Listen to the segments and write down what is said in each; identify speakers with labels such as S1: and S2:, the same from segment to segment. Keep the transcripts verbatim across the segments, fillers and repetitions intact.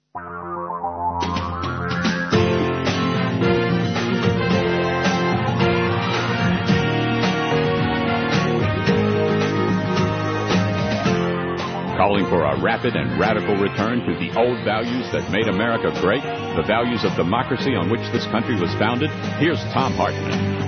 S1: Calling for a rapid and radical return to the old values that made America great, the values of democracy on which this country was founded, here's Thom Hartmann.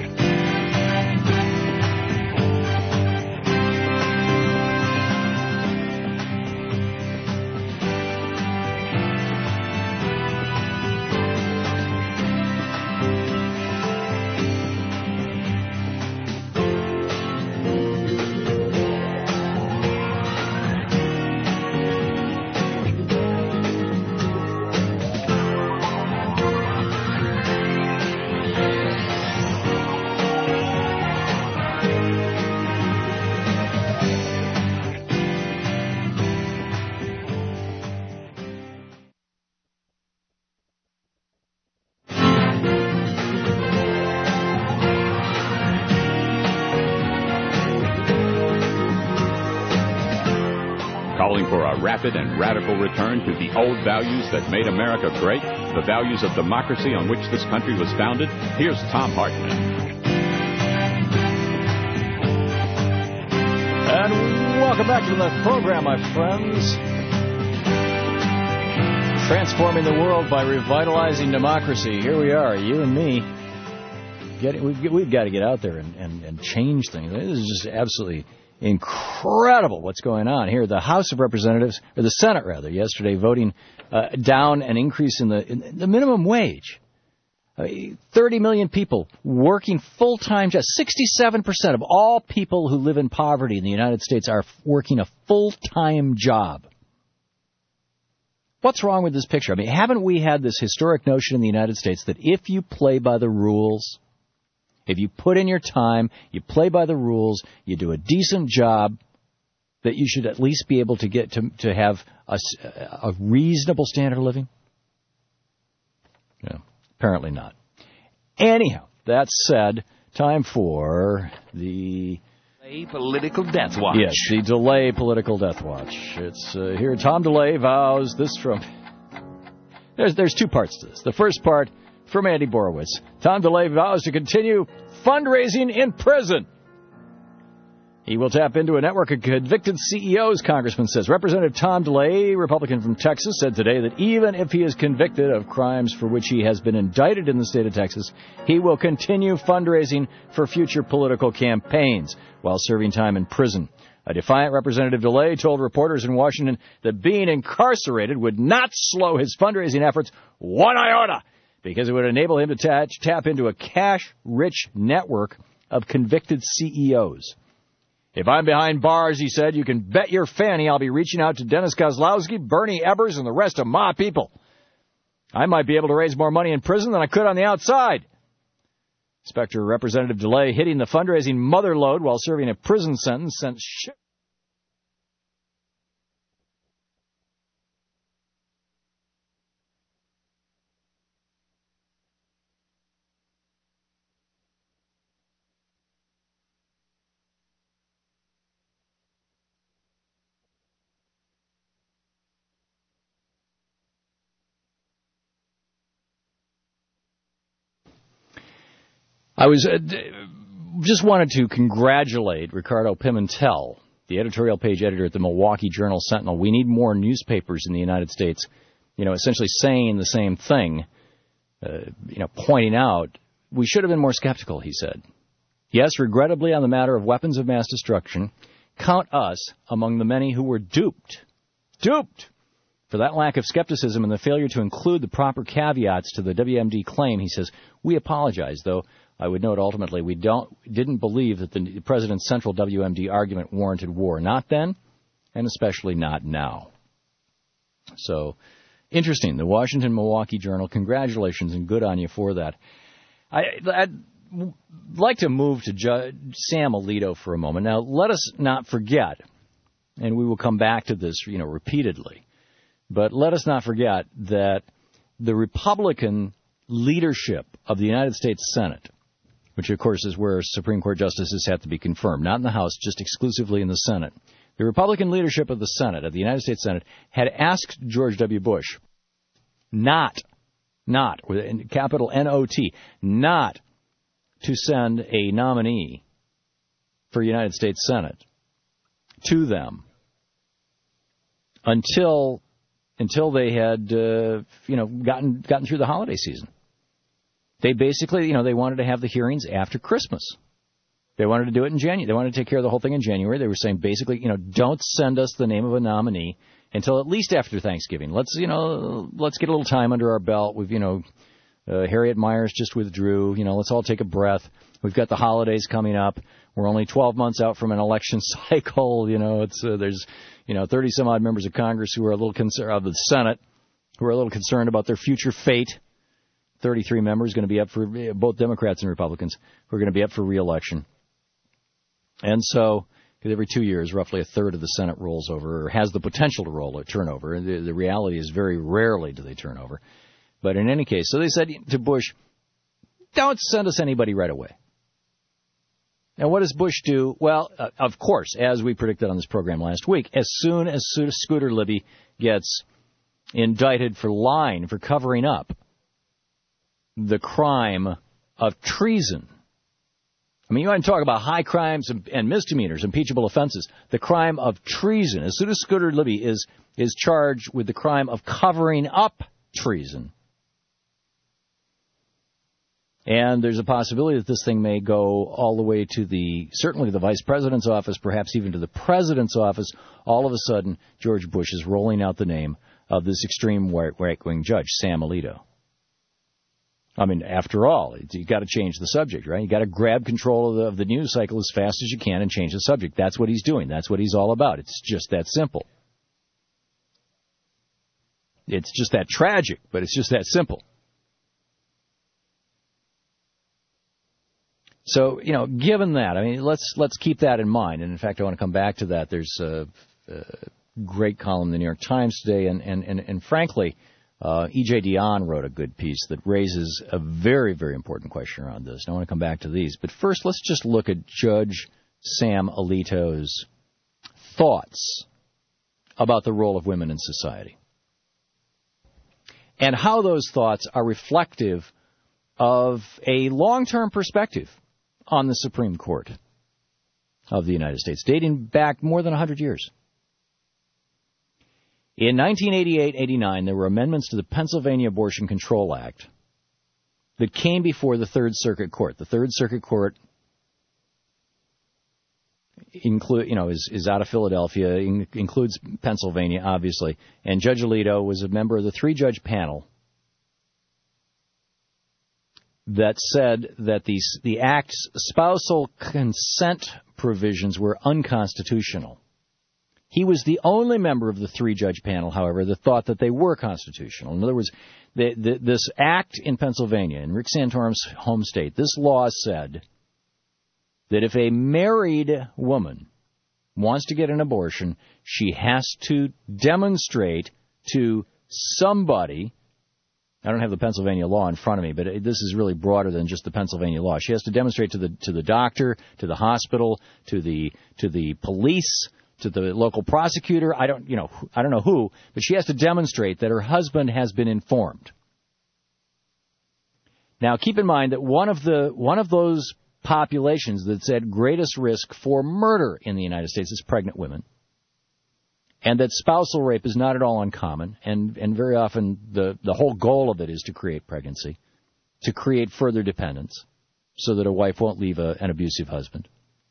S1: Calling for a rapid and radical return to the old values that made America great, the values of democracy on which this country was founded, here's Thom Hartmann.
S2: And welcome back to the program, my friends. Transforming the world by revitalizing democracy. Here we are, you and me. Get, we've, we've got to get out there and, and, and change things. This is just absolutely incredible what's going on here. The House of Representatives, or the Senate rather, yesterday voting uh, down an increase in the in the minimum wage. Uh, thirty million people working full-time jobs. sixty-seven percent of all people who live in poverty in the United States are working a full-time job. What's wrong with this picture? I mean, haven't we had this historic notion in the United States that if you play by the rules, if you put in your time, you play by the rules, you do a decent job, that you should at least be able to get to to have a, a reasonable standard of living? No, apparently not. Anyhow, that said, time for the
S3: Delay Political Death Watch.
S2: Yes, the Delay Political Death Watch. It's uh, here. Tom DeLay vows this from. There's there's two parts to this. The first part from Andy Borowitz. Tom DeLay vows to continue fundraising in prison. He will tap into a network of convicted C E Os, Congressman says. Representative Tom DeLay, Republican from Texas, said today that even if he is convicted of crimes for which he has been indicted in the state of Texas, he will continue fundraising for future political campaigns while serving time in prison. A defiant Representative DeLay told reporters in Washington that being incarcerated would not slow his fundraising efforts one iota, because it would enable him to tap, tap into a cash-rich network of convicted C E Os. If I'm behind bars, he said, you can bet your fanny I'll be reaching out to Dennis Kozlowski, Bernie Ebbers, and the rest of my people. I might be able to raise more money in prison than I could on the outside. Inspector Representative DeLay hitting the fundraising mother lode while serving a prison sentence sent shit. I was uh, just wanted to congratulate Ricardo Pimentel, the editorial page editor at the Milwaukee Journal-Sentinel. We need more newspapers in the United States, you know, essentially saying the same thing, uh, you know, pointing out we should have been more skeptical, he said. Yes, regrettably, on the matter of weapons of mass destruction, count us among the many who were duped. Duped! For that lack of skepticism and the failure to include the proper caveats to the W M D claim, he says, we apologize, though I would note ultimately we don't didn't believe that the president's central W M D argument warranted war. Not then, and especially not now. So, interesting. The Washington Milwaukee Journal, congratulations and good on you for that. I, I'd like to move to Ju- Sam Alito for a moment. Now, let us not forget, and we will come back to this, you know, repeatedly, but let us not forget that the Republican leadership of the United States Senate, which, of course, is where Supreme Court justices have to be confirmed, not in the House, just exclusively in the Senate. The Republican leadership of the Senate, of the United States Senate, had asked George W. Bush not, not, with capital N O T, not to send a nominee for United States Senate to them until until they had, uh, you know, gotten gotten through the holiday season. They basically, you know, they wanted to have the hearings after Christmas. They wanted to do it in January. They wanted to take care of the whole thing in January. They were saying basically, you know, don't send us the name of a nominee until at least after Thanksgiving. Let's, you know, let's get a little time under our belt. We've, you know, uh, Harriet Myers just withdrew. You know, let's all take a breath. We've got the holidays coming up. We're only twelve months out from an election cycle. You know, it's uh, there's, you know, thirty some odd members of Congress who are a little concerned, of the Senate, who are a little concerned about their future fate. thirty-three members going to be up for, both Democrats and Republicans, who are going to be up for re-election. And so, because every two years, roughly a third of the Senate rolls over, or has the potential to roll or turn over. And the, the reality is very rarely do they turn over. But in any case, so they said to Bush, don't send us anybody right away. And what does Bush do? Well, uh, of course, as we predicted on this program last week, as soon as Scooter Libby gets indicted for lying, for covering up the crime of treason. I mean, you want to talk about high crimes and, and misdemeanors, impeachable offenses. The crime of treason. As soon as Scooter Libby is is charged with the crime of covering up treason, and there's a possibility that this thing may go all the way to the, certainly to the vice president's office, perhaps even to the president's office. All of a sudden, George Bush is rolling out the name of this extreme right-wing judge, Sam Alito. I mean, after all, you got to change the subject, right? You got to grab control of the, of the news cycle as fast as you can and change the subject. That's what he's doing. That's what he's all about. It's just that simple. It's just that tragic, but it's just that simple. So, you know, given that, I mean, let's let's keep that in mind. And in fact, I want to come back to that. There's a, a great column in the New York Times today, and and and, and frankly. Uh, E J Dionne wrote a good piece that raises a very, very important question around this. And I want to come back to these. But first, let's just look at Judge Sam Alito's thoughts about the role of women in society and how those thoughts are reflective of a long-term perspective on the Supreme Court of the United States, dating back more than one hundred years. In nineteen eighty-eight eighty-nine, there were amendments to the Pennsylvania Abortion Control Act that came before the Third Circuit Court. The Third Circuit Court include, you know, is, is out of Philadelphia, in, includes Pennsylvania, obviously. And Judge Alito was a member of the three-judge panel that said that the, the Act's spousal consent provisions were unconstitutional. He was the only member of the three-judge panel, however, that thought that they were constitutional. In other words, the, the, this act in Pennsylvania, in Rick Santorum's home state, this law said that if a married woman wants to get an abortion, she has to demonstrate to somebody, I don't have the Pennsylvania law in front of me, but it, this is really broader than just the Pennsylvania law. She has to demonstrate to the to the doctor, to the hospital, to the to the police, to the local prosecutor, I don't, you know, I don't know who, but she has to demonstrate that her husband has been informed. Now, keep in mind that one of the one of those populations that's at greatest risk for murder in the United States is pregnant women, and that spousal rape is not at all uncommon, and, and very often the, the whole goal of it is to create pregnancy, to create further dependence, so that a wife won't leave a, an abusive husband.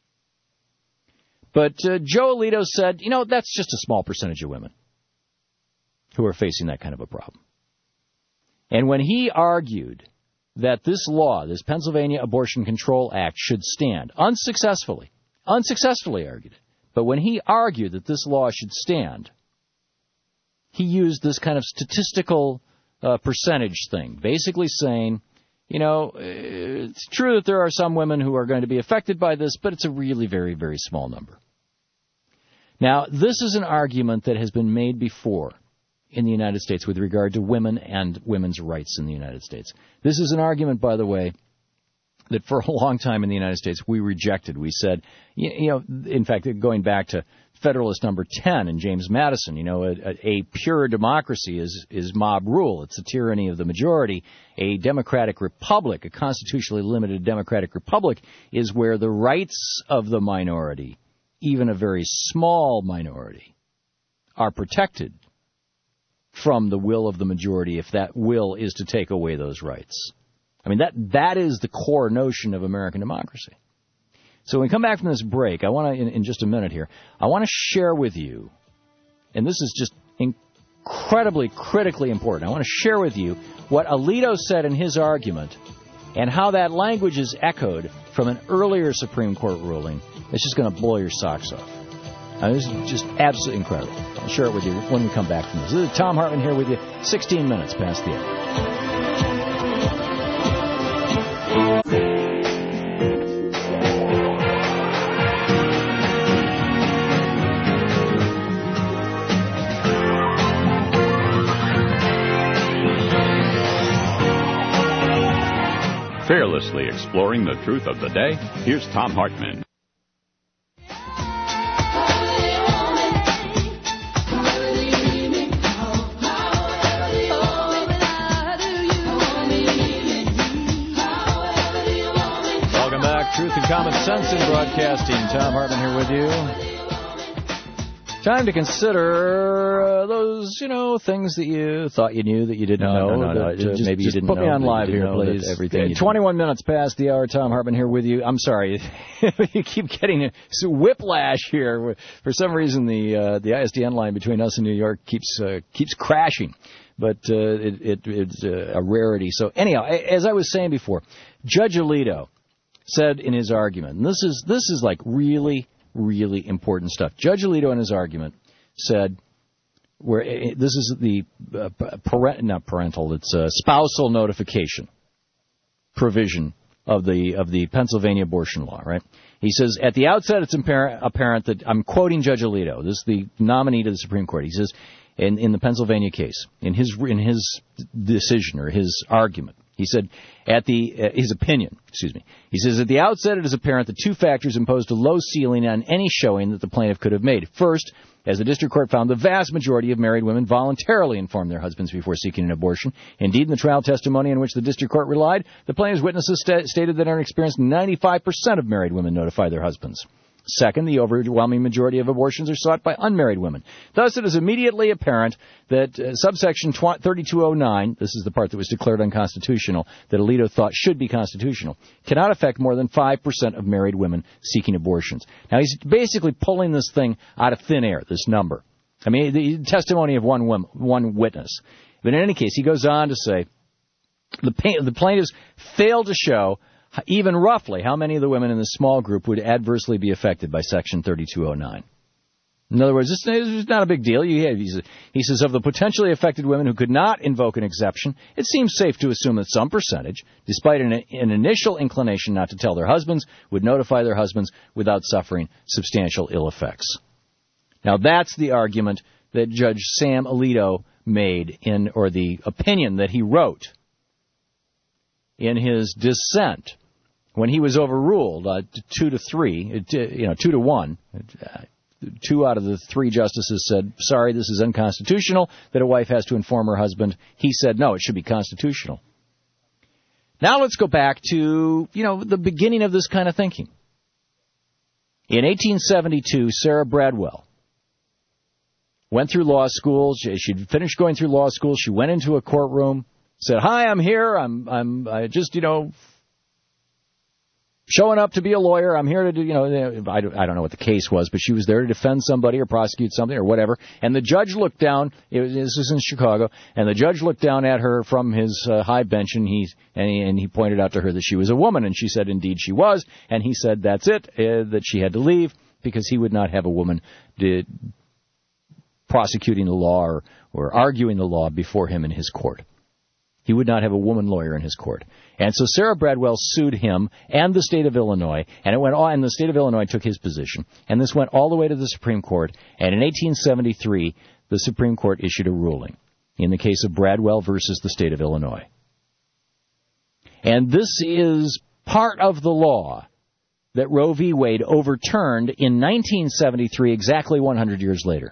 S2: But uh, Joe Alito said, you know, that's just a small percentage of women who are facing that kind of a problem. And when he argued that this law, this Pennsylvania Abortion Control Act, should stand, unsuccessfully, unsuccessfully argued it, but when he argued that this law should stand, he used this kind of statistical uh, percentage thing, basically saying, you know, it's true that there are some women who are going to be affected by this, but it's a really very, very small number. Now, this is an argument that has been made before in the United States with regard to women and women's rights in the United States. This is an argument, by the way, that for a long time in the United States we rejected. We said, you, you know, in fact, going back to Federalist number ten and James Madison, you know, a, a pure democracy is, is mob rule. It's the tyranny of the majority. A democratic republic, a constitutionally limited democratic republic, is where the rights of the minority, even a very small minority, are protected from the will of the majority if that will is to take away those rights. I mean, that that is the core notion of American democracy. So when we come back from this break, I want to, in, in just a minute here, I want to share with you, and this is just incredibly, critically important, I want to share with you what Alito said in his argument and how that language is echoed from an earlier Supreme Court ruling. It's just going to blow your socks off. Now, this is just absolutely incredible. I'll share it with you when we come back from this. This is Thom Hartmann here with you, sixteen minutes past the hour.
S1: Fearlessly exploring the truth of the day, here's Thom Hartmann.
S2: Welcome back. Truth and Common Sense in Broadcasting. Thom Hartmann here with you. Time to consider uh, those, you know, things that you thought you knew that you didn't
S4: no,
S2: know.
S4: No, no, no.
S2: That,
S4: just,
S2: uh, maybe
S4: just
S2: you didn't
S4: put
S2: know.
S4: me on live here,
S2: please.
S4: Everything.
S2: twenty-one minutes past the hour. Thom Hartmann here with you. I'm sorry, you keep getting a whiplash here. For some reason, the uh, the I S D N line between us and New York keeps uh, keeps crashing, but uh, it, it, it's a rarity. So anyhow, as I was saying before, Judge Alito said in his argument, and this is this is like really, really important stuff. Judge Alito in his argument said, where this is the uh, parent, not parental, it's a spousal notification provision of the of the Pennsylvania abortion law, right? He says, at the outset, it's apparent, apparent that, I'm quoting Judge Alito, this is the nominee to the Supreme Court. He says, in, in the Pennsylvania case, in his in his decision or his argument, he said, at the uh, his opinion, excuse me, he says, at the outset, it is apparent that two factors imposed a low ceiling on any showing that the plaintiff could have made. First, as the district court found, the vast majority of married women voluntarily informed their husbands before seeking an abortion. Indeed, in the trial testimony on which the district court relied, the plaintiff's witnesses st- stated that in her experience, ninety-five percent of married women notify their husbands. Second, the overwhelming majority of abortions are sought by unmarried women. Thus, it is immediately apparent that uh, subsection thirty-two oh nine, this is the part that was declared unconstitutional, that Alito thought should be constitutional, cannot affect more than five percent of married women seeking abortions. Now, he's basically pulling this thing out of thin air, this number. I mean, the testimony of one woman, one witness. But in any case, he goes on to say, the, the plaintiffs failed to show even roughly how many of the women in this small group would adversely be affected by Section thirty-two oh nine. In other words, this is not a big deal. He says, of the potentially affected women who could not invoke an exception, it seems safe to assume that some percentage, despite an, an initial inclination not to tell their husbands, would notify their husbands without suffering substantial ill effects. Now, that's the argument that Judge Sam Alito made in, or the opinion that he wrote in his dissent when he was overruled uh, two to three, you know, two to one. Uh, two out of the three justices said, sorry, this is unconstitutional, that a wife has to inform her husband. He said, no, it should be constitutional. Now let's go back to, you know, the beginning of this kind of thinking. In eighteen seventy-two, Sarah Bradwell went through law school. She, she'd finished going through law school. She went into a courtroom, said, hi, I'm here. I'm, I'm, I just, you know, showing up to be a lawyer. I'm here to do, you know, I don't, I don't know what the case was, but she was there to defend somebody or prosecute something or whatever. And the judge looked down, it was, this is in Chicago, and the judge looked down at her from his uh, high bench, and he, and he, and he pointed out to her that she was a woman, and she said, indeed she was. And he said, that's it, uh, that she had to leave because he would not have a woman did, prosecuting the law or, or arguing the law before him in his court. He would not have a woman lawyer in his court. And so Sarah Bradwell sued him and the state of Illinois, and it went all, and the state of Illinois took his position. And this went all the way to the Supreme Court, and in eighteen seventy-three, the Supreme Court issued a ruling in the case of Bradwell versus the state of Illinois. And this is part of the law that Roe v. Wade overturned in nineteen seventy-three, exactly one hundred years later.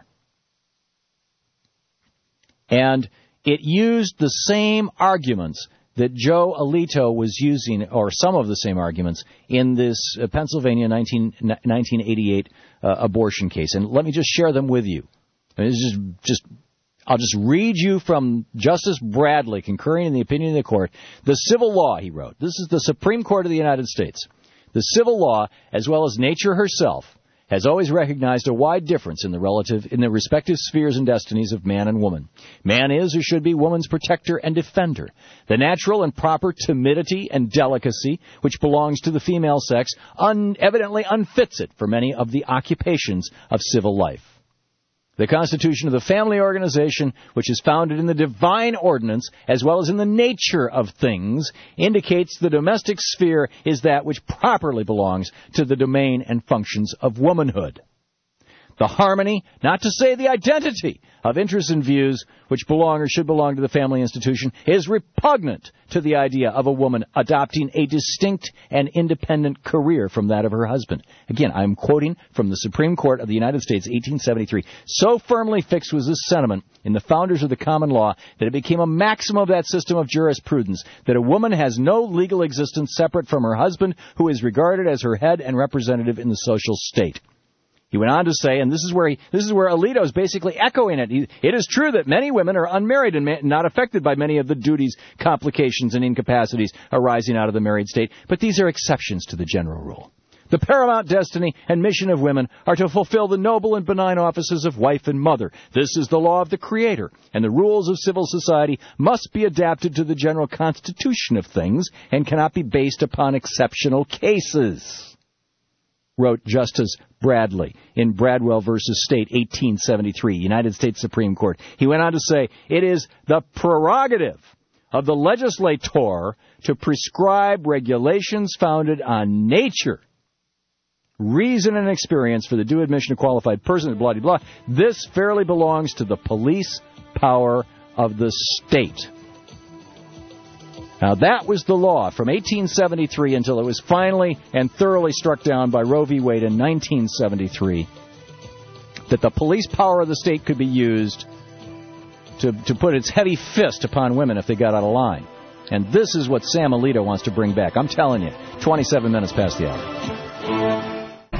S2: And it used the same arguments that Joe Alito was using, or some of the same arguments, in this uh, Pennsylvania nineteen eighty-eight uh, abortion case. And let me just share them with you. I mean, it's just, just, I'll just read you from Justice Bradley, concurring in the opinion of the court. The civil law, he wrote, this is the Supreme Court of the United States. The civil law, as well as nature herself, has always recognized a wide difference in the relative, in the respective spheres and destinies of man and woman. Man is, or should be, woman's protector and defender. The natural and proper timidity and delicacy, which belongs to the female sex, un- evidently unfits it for many of the occupations of civil life. The Constitution of the Family Organization, which is founded in the divine ordinance as well as in the nature of things, indicates the domestic sphere is that which properly belongs to the domain and functions of womanhood. The harmony, not to say the identity, of interests and views which belong or should belong to the family institution is repugnant to the idea of a woman adopting a distinct and independent career from that of her husband. Again, I'm quoting from the Supreme Court of the United States, eighteen seventy-three. So firmly fixed was this sentiment in the founders of the common law that it became a maxim of that system of jurisprudence that a woman has no legal existence separate from her husband, who is regarded as her head and representative in the social state. He went on to say, and this is where he, this is where Alito is basically echoing it. He, it is true that many women are unmarried and ma- not affected by many of the duties, complications, and incapacities arising out of the married state, but these are exceptions to the general rule. The paramount destiny and mission of women are to fulfill the noble and benign offices of wife and mother. This is the law of the Creator, and the rules of civil society must be adapted to the general constitution of things and cannot be based upon exceptional cases, wrote Justice Bradley in Bradwell versus State, eighteen seventy-three, United States Supreme Court. He went on to say, it is the prerogative of the legislator to prescribe regulations founded on nature, reason, and experience for the due admission of qualified persons, blah, blah, blah. This fairly belongs to the police power of the state. Now, that was the law from eighteen seventy-three until it was finally and thoroughly struck down by Roe v. Wade in nineteen seventy-three, that the police power of the state could be used to, to put its heavy fist upon women if they got out of line. And this is what Sam Alito wants to bring back. I'm telling you, twenty-seven minutes past the hour.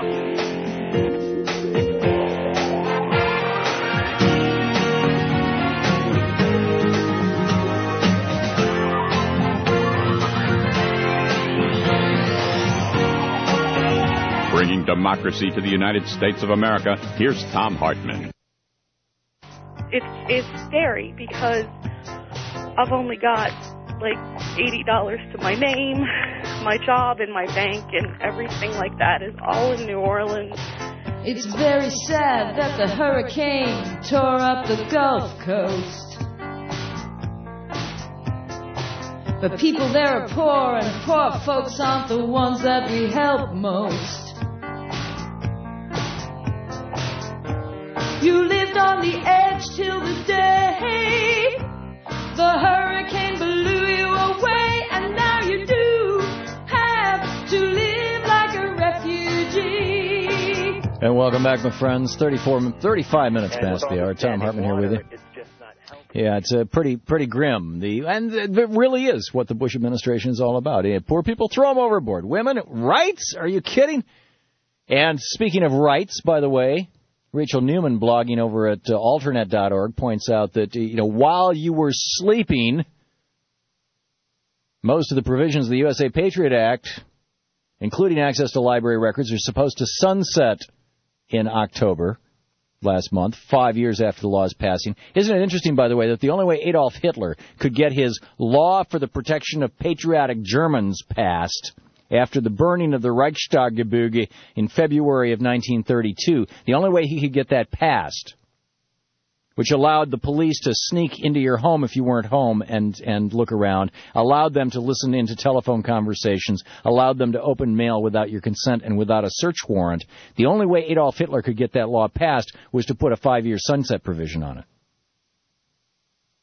S1: Bringing democracy to the United States of America, here's Thom Hartmann.
S4: It's it's scary because I've only got like eighty dollars to my name, my job and my bank, and everything like that is all in New Orleans.
S5: It's very sad that the hurricane tore up the Gulf Coast. But people there are poor, and poor folks aren't the ones that we help most. You lived on the edge till the day the hurricane blew you away, and now you do have to live like a refugee.
S2: And welcome back, my friends. thirty-four, thirty-five minutes past the hour. Thom Hartmann here with you. Yeah, it's uh, pretty pretty grim. The and it really is what the Bush administration is all about. Yeah, poor people, throw them overboard. Women rights? Are you kidding? And speaking of rights, by the way, Rachel Newman, blogging over at uh, alternet dot org, points out that, you know, while you were sleeping, most of the provisions of the U S A Patriot Act, including access to library records, are supposed to sunset in October last month, five years after the law's passing. Isn't it interesting, by the way, that the only way Adolf Hitler could get his law for the protection of patriotic Germans passed after the burning of the Reichstaggebäude in February of nineteen thirty-two, the only way he could get that passed, which allowed the police to sneak into your home if you weren't home and, and look around, allowed them to listen into telephone conversations, allowed them to open mail without your consent and without a search warrant. The only way Adolf Hitler could get that law passed was to put a five-year sunset provision on it.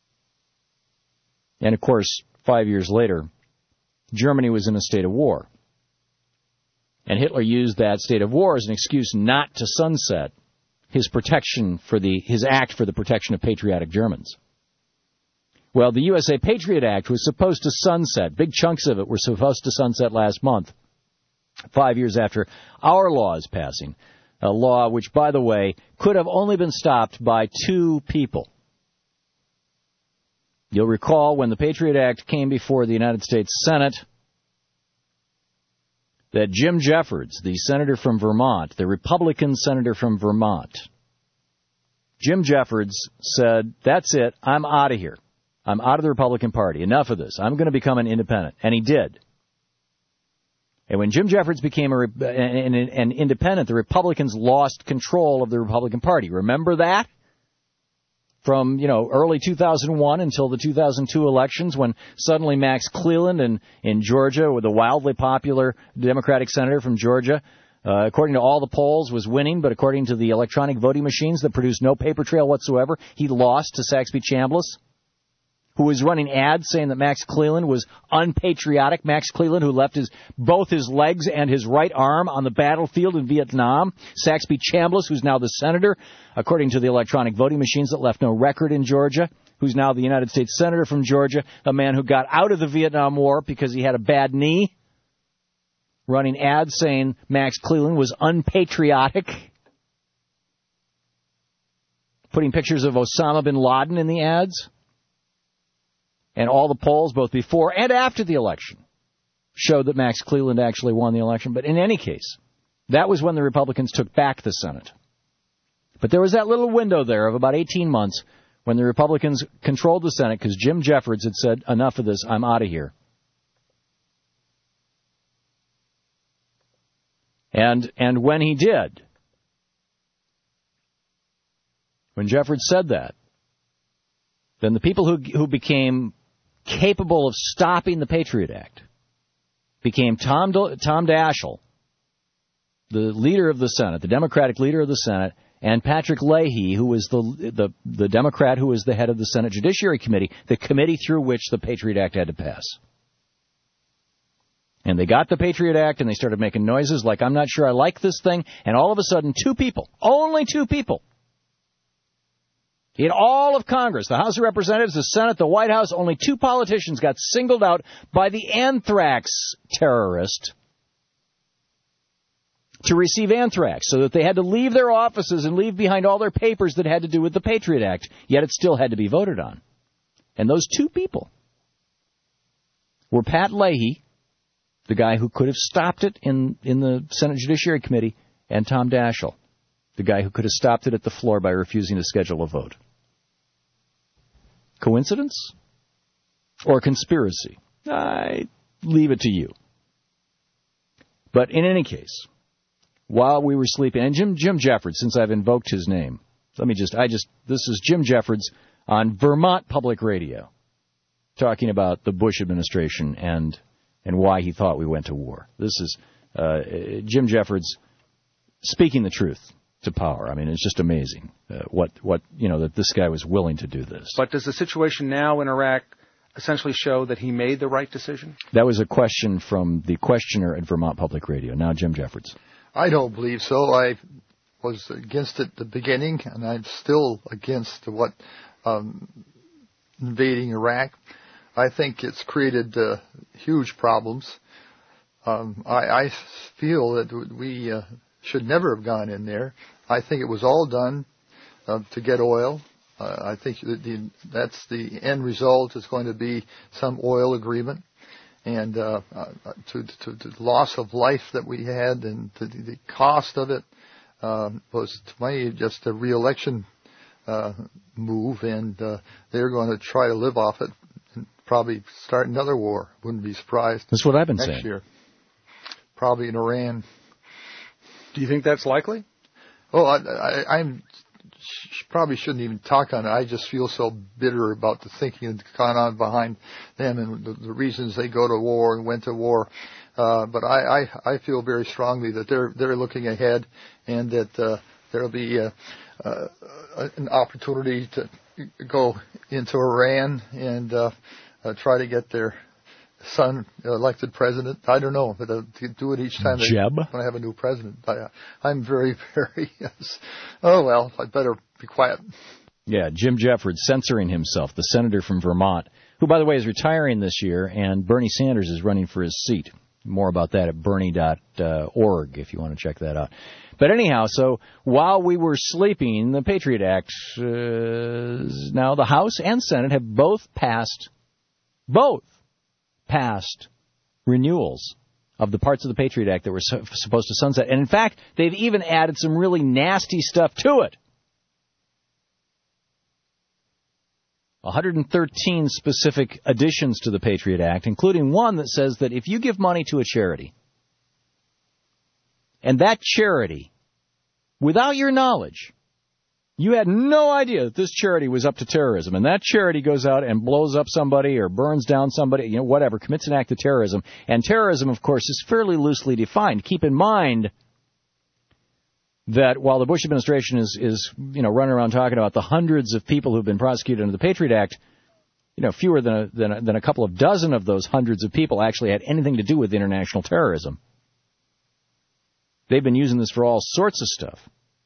S2: And, of course, five years later, Germany was in a state of war. And Hitler used that state of war as an excuse not to sunset his protection for the his act for the protection of patriotic Germans. Well, the U S A Patriot Act was supposed to sunset. Big chunks of it were supposed to sunset last month, five years after our law's passing. A law which, by the way, could have only been stopped by two people. You'll recall when the Patriot Act came before the United States Senate that Jim Jeffords, the senator from Vermont, the Republican senator from Vermont, Jim Jeffords said, that's it, I'm out of here. I'm out of the Republican Party. Enough of this. I'm going to become an independent. And he did. And when Jim Jeffords became a, an, an independent, the Republicans lost control of the Republican Party. Remember that? From, you know, early two thousand one until the two thousand two elections, when suddenly Max Cleland in, in Georgia, with a wildly popular Democratic senator from Georgia, uh, according to all the polls, was winning, but according to the electronic voting machines that produced no paper trail whatsoever, he lost to Saxby Chambliss, who was running ads saying that Max Cleland was unpatriotic. Max Cleland, who left his both his legs and his right arm on the battlefield in Vietnam. Saxby Chambliss, who's now the senator, according to the electronic voting machines that left no record in Georgia, who's now the United States senator from Georgia, a man who got out of the Vietnam War because he had a bad knee, running ads saying Max Cleland was unpatriotic, putting pictures of Osama bin Laden in the ads. And all the polls, both before and after the election, showed that Max Cleland actually won the election. But in any case, that was when the Republicans took back the Senate. But there was that little window there of about eighteen months when the Republicans controlled the Senate because Jim Jeffords had said, enough of this, I'm out of here. And and when he did, when Jeffords said that, then the people who who became capable of stopping the Patriot Act became Tom Tom Daschle, the leader of the Senate, the Democratic leader of the Senate, and Patrick Leahy, who was the the the Democrat who was the head of the Senate Judiciary Committee, the committee through which the Patriot Act had to pass. And they got the Patriot Act, and they started making noises like, I'm not sure I like this thing, and all of a sudden, two people, only two people, in all of Congress, the House of Representatives, the Senate, the White House, only two politicians got singled out by the anthrax terrorist to receive anthrax, so that they had to leave their offices and leave behind all their papers that had to do with the Patriot Act, yet it still had to be voted on. And those two people were Pat Leahy, the guy who could have stopped it in, in the Senate Judiciary Committee, and Tom Daschle, the guy who could have stopped it at the floor by refusing to schedule a vote. Coincidence? Or conspiracy? I leave it to you. But in any case, while we were sleeping, and Jim Jim Jeffords, since I've invoked his name, let me just, I just, this is Jim Jeffords on Vermont Public Radio, talking about the Bush administration and and why he thought we went to war. This is uh, Jim Jeffords speaking the truth to power. I mean, it's just amazing uh, what, what you know, that this guy was willing to do this.
S6: But does the situation now in Iraq essentially show that he made the right decision?
S2: That was a question from the questioner at Vermont Public Radio. Now, Jim Jeffords.
S7: I don't believe so. I was against it at the beginning, and I'm still against what um, invading Iraq. I think it's created uh, huge problems. Um, I, I feel that we uh, should never have gone in there. I think it was all done uh, to get oil. Uh, I think that the, that's the end result is going to be some oil agreement. And uh, uh, to, to, to the loss of life that we had and the, the cost of it um, was, to me, just a re-election uh, move. And uh, they're going to try to live off it and probably start another war. Wouldn't be surprised.
S2: That's what I've been
S7: next
S2: saying.
S7: Year. Probably in Iran.
S6: Do you think that's likely?
S7: Oh, I, I, I'm probably shouldn't even talk on it. I just feel so bitter about the thinking that's gone on behind them and the, the reasons they go to war and went to war. Uh, but I, I, I feel very strongly that they're they're looking ahead and that uh, there'll be uh, uh, an opportunity to go into Iran and uh, uh, try to get their son elected president. I don't know, but uh, to do it each time they
S2: Jeb?
S7: want to have a new president. I, I'm very, very, yes. Oh, well, I'd better be quiet.
S2: Yeah, Jim Jeffords censoring himself, the senator from Vermont, who, by the way, is retiring this year, and Bernie Sanders is running for his seat. More about that at bernie dot org if you want to check that out. But anyhow, so while we were sleeping, the Patriot Act, uh, now the House and Senate have both passed, both passed renewals of the parts of the Patriot Act that were so, supposed to sunset. And in fact, they've even added some really nasty stuff to it. one hundred thirteen specific additions to the Patriot Act, including one that says that if you give money to a charity, and that charity, without your knowledge, you had no idea that this charity was up to terrorism, and that charity goes out and blows up somebody or burns down somebody, you know, whatever, commits an act of terrorism. And terrorism, of course, is fairly loosely defined. Keep in mind that while the Bush administration is, is, you know, running around talking about the hundreds of people who've been prosecuted under the Patriot Act, you know, fewer than a, than a, than a couple of dozen of those hundreds of people actually had anything to do with international terrorism. They've been using this for all sorts of stuff.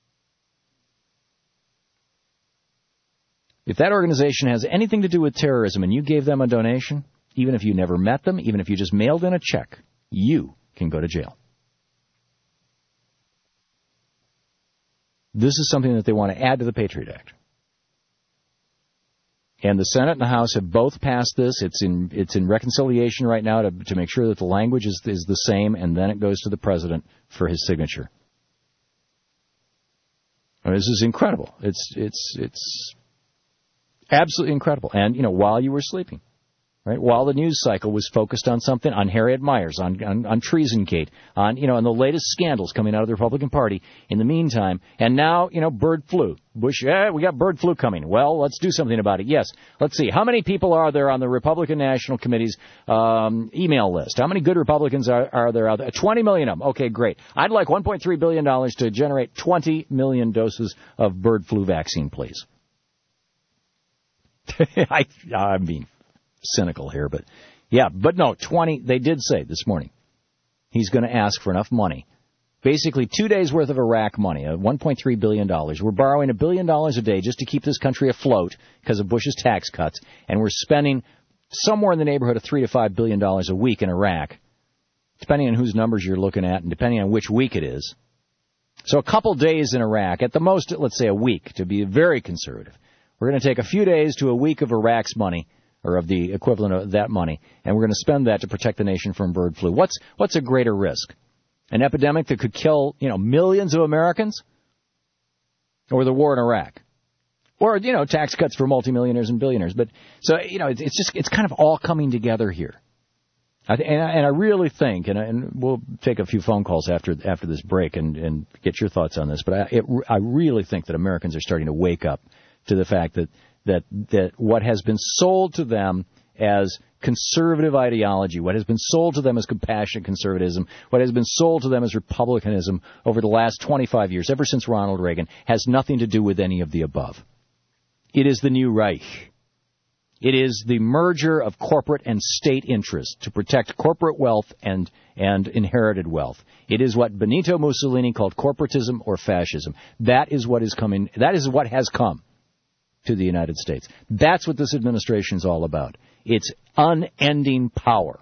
S2: If that organization has anything to do with terrorism and you gave them a donation, even if you never met them, even if you just mailed in a check, you can go to jail. This is something that they want to add to the Patriot Act. And the Senate and the House have both passed this. It's in it's in reconciliation right now to to make sure that the language is is the same, and then it goes to the president for his signature. I mean, this is incredible. It's it's it's absolutely incredible. And you know, while you were sleeping, right, while the news cycle was focused on something, on Harriet Myers, on on, on Treasongate, on you know, on the latest scandals coming out of the Republican Party. In the meantime, and now you know, bird flu. Bush, yeah, we got bird flu coming. Well, let's do something about it. Yes, let's see. How many people are there on the Republican National Committee's um, email list? How many good Republicans are, are there out there? twenty million of them. Okay, great. I'd like one point three billion dollars to generate twenty million doses of bird flu vaccine, please. I, I'm being cynical here, but yeah, but no, twenty, they did say this morning, he's going to ask for enough money. Basically, two days' worth of Iraq money, uh, one point three billion dollars. We're borrowing a billion dollars a day just to keep this country afloat because of Bush's tax cuts, and we're spending somewhere in the neighborhood of three to five billion dollars a week in Iraq, depending on whose numbers you're looking at and depending on which week it is. So a couple days in Iraq, at the most, let's say a week, to be very conservative. We're going to take a few days to a week of Iraq's money, or of the equivalent of that money, and we're going to spend that to protect the nation from bird flu. What's what's a greater risk? An epidemic that could kill, you know, millions of Americans? Or the war in Iraq? Or, you know, tax cuts for multimillionaires and billionaires. But, so, you know, it's, it's just, it's kind of all coming together here. I th- and, I, and I really think, and, I, and we'll take a few phone calls after after this break and, and get your thoughts on this, but I, it, I really think that Americans are starting to wake up to the fact that, that, that what has been sold to them as conservative ideology, what has been sold to them as compassionate conservatism, what has been sold to them as republicanism over the last twenty-five years, ever since Ronald Reagan, has nothing to do with any of the above. It is the new Reich. It is the merger of corporate and state interests to protect corporate wealth and, and inherited wealth. It is what Benito Mussolini called corporatism or fascism. That is what is coming, that is what has come to the United States. That's what this administration is all about. It's unending power.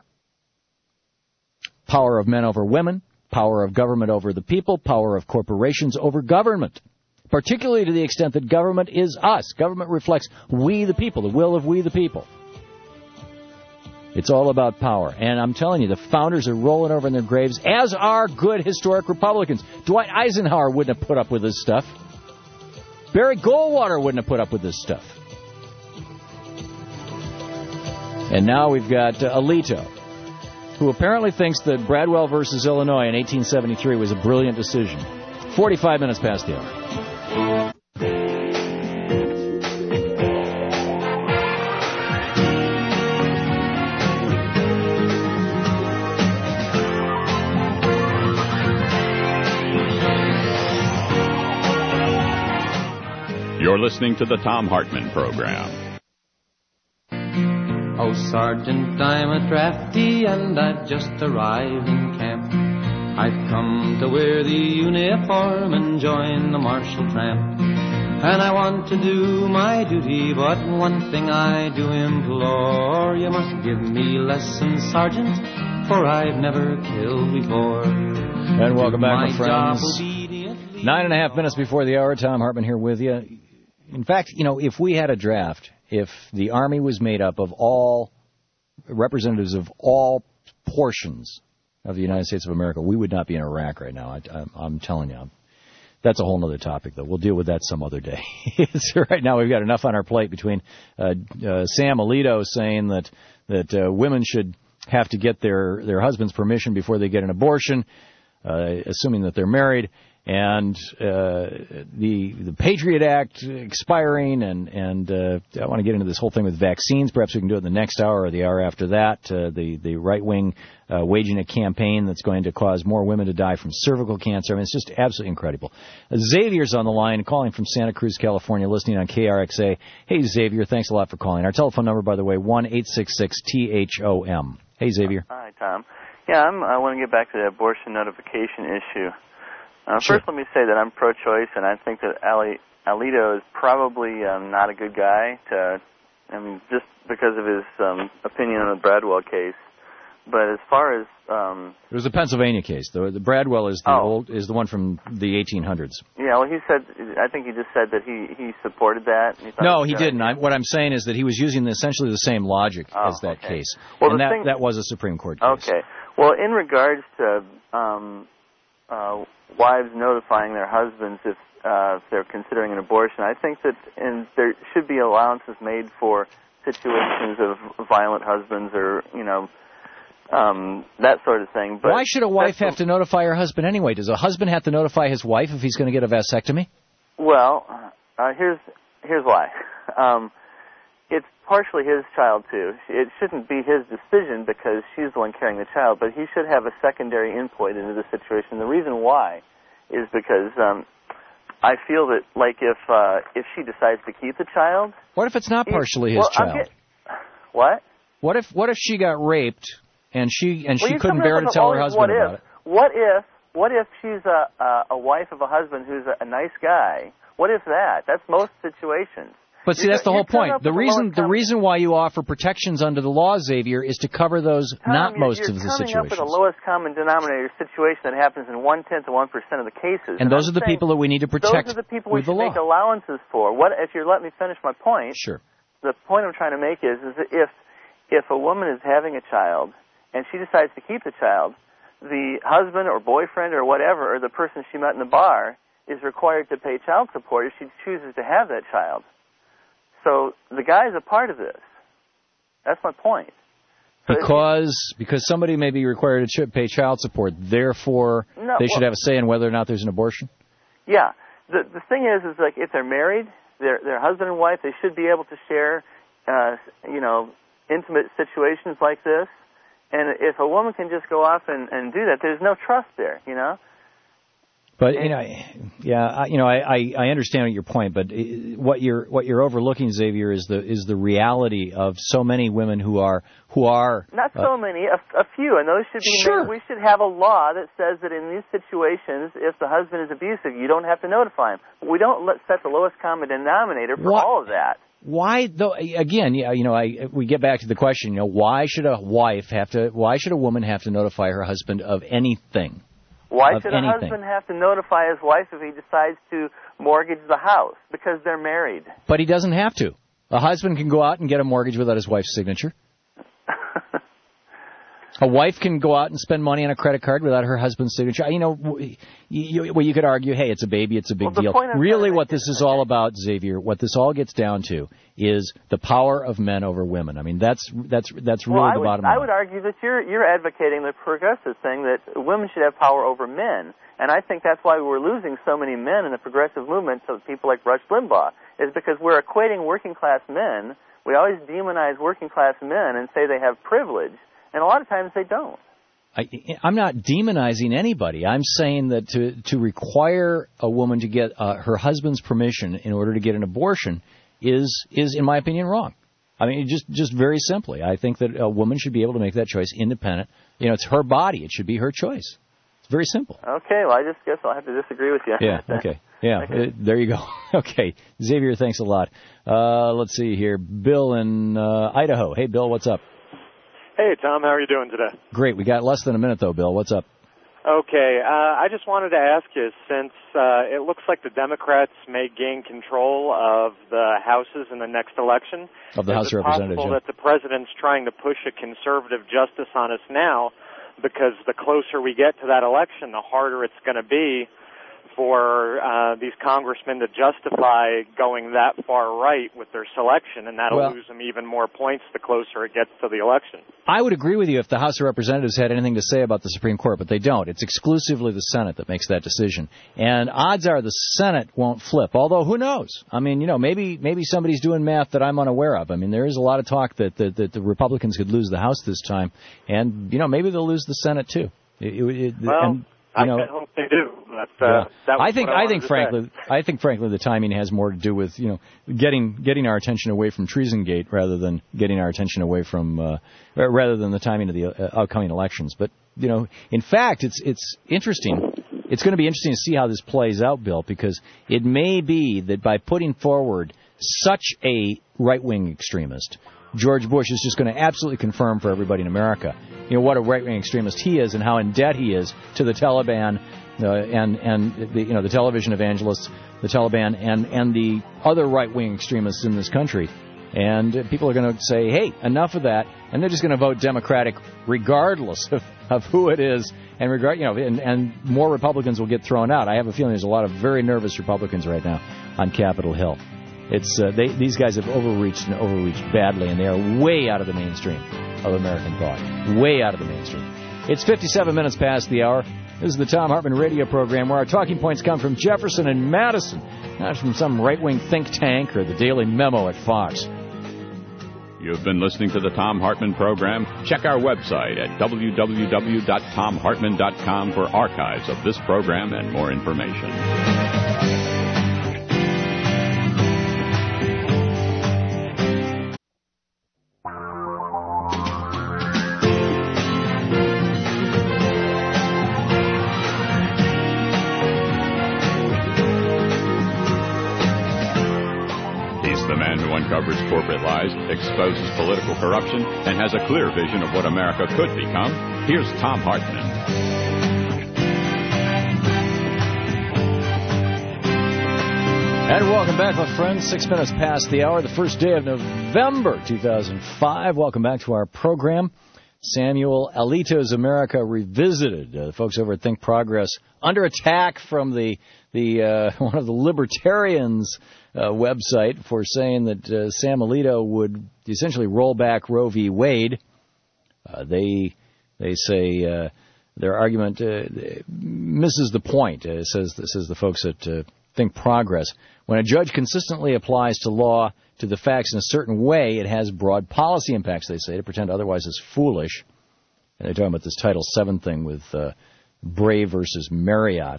S2: Power of men over women, power of government over the people, power of corporations over government. Particularly to the extent that government is us. Government reflects we the people, the will of we the people. It's all about power. And I'm telling you, the founders are rolling over in their graves, as are good historic Republicans. Dwight Eisenhower wouldn't have put up with this stuff. Barry Goldwater wouldn't have put up with this stuff. And now we've got uh, Alito, who apparently thinks that Bradwell versus Illinois in eighteen seventy-three was a brilliant decision. forty-five minutes past the hour.
S1: You're listening to the Thom Hartmann Program.
S8: Oh, Sergeant, I'm a drafty and I've just arrived in camp. I've come to wear the uniform and join the martial tramp. And I want to do my duty, but one thing I do implore, you must give me lessons, Sergeant, for I've never killed before.
S2: And welcome back, my friends. Nine and a half minutes before the hour, Tom Hartman here with you. In fact, you know, if we had a draft, if the Army was made up of all representatives of all portions of the United States of America, we would not be in Iraq right now. I, I'm, I'm telling you. That's a whole other topic, though. We'll deal with that some other day. So right now we've got enough on our plate between uh, uh, Sam Alito saying that that uh, women should have to get their, their husband's permission before they get an abortion, uh, assuming that they're married, and uh, the the Patriot Act expiring, and, and uh, I want to get into this whole thing with vaccines. Perhaps we can do it in the next hour or the hour after that. Uh, the, the right-wing uh, waging a campaign that's going to cause more women to die from cervical cancer. I mean, it's just absolutely incredible. Uh, Xavier's on the line, calling from Santa Cruz, California, listening on K R X A. Hey, Xavier, thanks a lot for calling. Our telephone number, by the way, one eight six six T H O M. Hey, Xavier.
S9: Hi, Tom. Yeah, I'm, I want to get back to the abortion notification issue. Uh,
S2: sure.
S9: First, let me say that I'm pro-choice, and I think that Ali, Alito is probably um, not a good guy, to, I mean, just because of his um, opinion on the Bradwell case. But as far as um,
S2: it was the Pennsylvania case, though. The Bradwell is the
S9: oh.
S2: old is the one from the eighteen hundreds.
S9: Yeah, well, he said. I think he just said that he, he supported that. He
S2: no, he didn't. I, what I'm saying is that he was using essentially the same logic
S9: oh,
S2: as that
S9: okay.
S2: case,
S9: well,
S2: and that
S9: thing,
S2: that was a Supreme Court case.
S9: Okay. Well, in regards to um, uh, wives notifying their husbands if, uh, if they're considering an abortion, I think that in, there should be allowances made for situations of violent husbands or, you know, um, that sort of thing. But
S2: why should a wife have to notify her husband anyway? Does a husband have to notify his wife if he's going to get a vasectomy?
S9: Well, uh, here's here's why. Um, it's partially his child, too. It shouldn't be his decision because she's the one carrying the child, but he should have a secondary input into the situation. The reason why is because um, I feel that, like, if uh, if she decides to keep the child...
S2: What if it's not partially his
S9: well,
S2: child?
S9: Get, what?
S2: What if what if she got raped and she and
S9: well,
S2: she couldn't bear to tell her husband
S9: what
S2: about
S9: if,
S2: it?
S9: What if what if she's a, a, a wife of a husband who's a, a nice guy? What if that? That's most situations.
S2: But see,
S9: you're,
S2: that's the whole point. The reason
S9: the,
S2: the reason why you offer protections under the law, Xavier, is to cover those
S9: Tom,
S2: not
S9: you're,
S2: most
S9: you're
S2: of the
S9: situations. You're coming up with the
S2: situations.
S9: lowest common denominator situation that happens in one-tenth of one percent of the cases.
S2: And, and those
S9: I'm
S2: are the
S9: saying,
S2: people that we need to protect
S9: those are the people we
S2: with the
S9: should
S2: law.
S9: make allowances for. What if you let me finish my point?
S2: Sure.
S9: The point I'm trying to make is, is that if if a woman is having a child and she decides to keep the child, the husband or boyfriend or whatever, or the person she met in the bar, is required to pay child support if she chooses to have that child. So the guy's a part of this. That's my point. So
S2: because because somebody may be required to pay child support, therefore
S9: no,
S2: they should
S9: well,
S2: have a say in whether or not there's an abortion?
S9: Yeah. The the thing is, is like if they're married, they're, they're husband and wife, they should be able to share, uh, you know, intimate situations like this. And if a woman can just go off and, and do that, there's no trust there, you know?
S2: But, you know, yeah, I, you know, I, I, I understand your point, but what you're what you're overlooking, Xavier, is the is the reality of so many women who are who are
S9: not so
S2: uh,
S9: many, a, a few, and those should be.
S2: Sure.
S9: Made, we should have a law that says that in these situations, if the husband is abusive, you don't have to notify him. We don't let, set the lowest common denominator for
S2: what,
S9: all of that.
S2: Why though? Again, yeah, you know, I we get back to the question. You know, why should a wife have to? Why should a woman have to notify her husband of anything?
S9: Why
S2: of
S9: should
S2: anything.
S9: a husband have to notify his wife if he decides to mortgage the house? Because they're married.
S2: But he doesn't have to. A husband can go out and get a mortgage without his wife's signature. A wife can go out and spend money on a credit card without her husband's signature. You know, you, you, well, you could argue, hey, it's a baby, it's a big
S9: well,
S2: deal.
S9: Point
S2: really, what this is all about, Xavier, what this all gets down to is the power of men over women. I mean, that's that's that's really
S9: well,
S2: the
S9: would,
S2: bottom line.
S9: I would argue that you're you're advocating the progressive thing that women should have power over men, and I think that's why we're losing so many men in the progressive movement to people like Rush Limbaugh, is because we're equating working class men. We always demonize working class men and say they have privilege, and a lot of times they don't.
S2: I, I'm not demonizing anybody. I'm saying that to to require a woman to get uh, her husband's permission in order to get an abortion is is, in my opinion, wrong. I mean, just just very simply, I think that a woman should be able to make that choice independent. You know, it's her body. It should be her choice. It's very simple.
S9: Okay, well, I just guess I'll have to disagree with you.
S2: Yeah, okay. Yeah, okay. Uh, there you go. Okay. Xavier, thanks a lot. Uh, let's see here. Bill in uh, Idaho. Hey, Bill, what's up?
S10: Hey, Tom, how are you doing today?
S2: Great. We got less than a minute, though, Bill. What's up?
S10: Okay, uh, I just wanted to ask you, since uh, it looks like the Democrats may gain control of the houses in the next election,
S2: of the House of Representatives,
S10: is it possible
S2: yeah.
S10: that the president's trying to push a conservative justice on us now, because the closer we get to that election, the harder it's going to be for uh, these congressmen to justify going that far right with their selection, and that'll
S2: well,
S10: lose them even more points the closer it gets to the election.
S2: I would agree with you if the House of Representatives had anything to say about the Supreme Court, but they don't. It's exclusively the Senate that makes that decision. And odds are the Senate won't flip, although who knows? I mean, you know, maybe maybe somebody's doing math that I'm unaware of. I mean, there is a lot of talk that, that, that the Republicans could lose the House this time, and, you know, maybe they'll lose the Senate, too. It, it,
S10: well,
S2: and, you know,
S10: I hope they do. But, uh,
S2: yeah.
S10: that was
S2: I think
S10: I,
S2: I think frankly
S10: say.
S2: I think frankly the timing has more to do with, you know, getting getting our attention away from Treasongate rather than getting our attention away from uh, rather than the timing of the uh, upcoming elections. But, you know, in fact, it's it's interesting. It's going to be interesting to see how this plays out, Bill, because it may be that by putting forward such a right-wing extremist, George Bush is just going to absolutely confirm for everybody in America, you know, what a right-wing extremist he is and how in debt he is to the Taliban uh, and and the, you know, the television evangelists, the Taliban, and and the other right-wing extremists in this country. And uh, people are going to say, hey, enough of that, and they're just going to vote Democratic regardless of, of who it is, and regard you know, and, and more Republicans will get thrown out. I have a feeling there's a lot of very nervous Republicans right now on Capitol Hill. It's uh, they, these guys have overreached and overreached badly, and they are way out of the mainstream of American thought. Way out of the mainstream. It's fifty-seven minutes past the hour. This is the Thom Hartmann radio program where our talking points come from Jefferson and Madison, not from some right-wing think tank or the Daily Memo at Fox.
S1: You've been listening to the Thom Hartmann program. Check our website at w w w dot tom hartmann dot com for archives of this program and more information. Uncovers corporate lies, exposes political corruption, and has a clear vision of what America could become. Here's Thom Hartmann.
S2: And welcome back, my friends. Six minutes past the hour, the first day of November two thousand five. Welcome back to our program. Samuel Alito's America Revisited. Uh, the folks over at Think Progress under attack from the the uh, one of the libertarians' uh, website for saying that uh, Sam Alito would essentially roll back Roe v. Wade. Uh, they they say uh, their argument uh, misses the point. Uh, says says the folks at uh, Think Progress. When a judge consistently applies to law to the facts in a certain way, it has broad policy impacts, they say. To pretend otherwise is foolish. And they're talking about this Title seven thing with uh, Bray versus Marriott.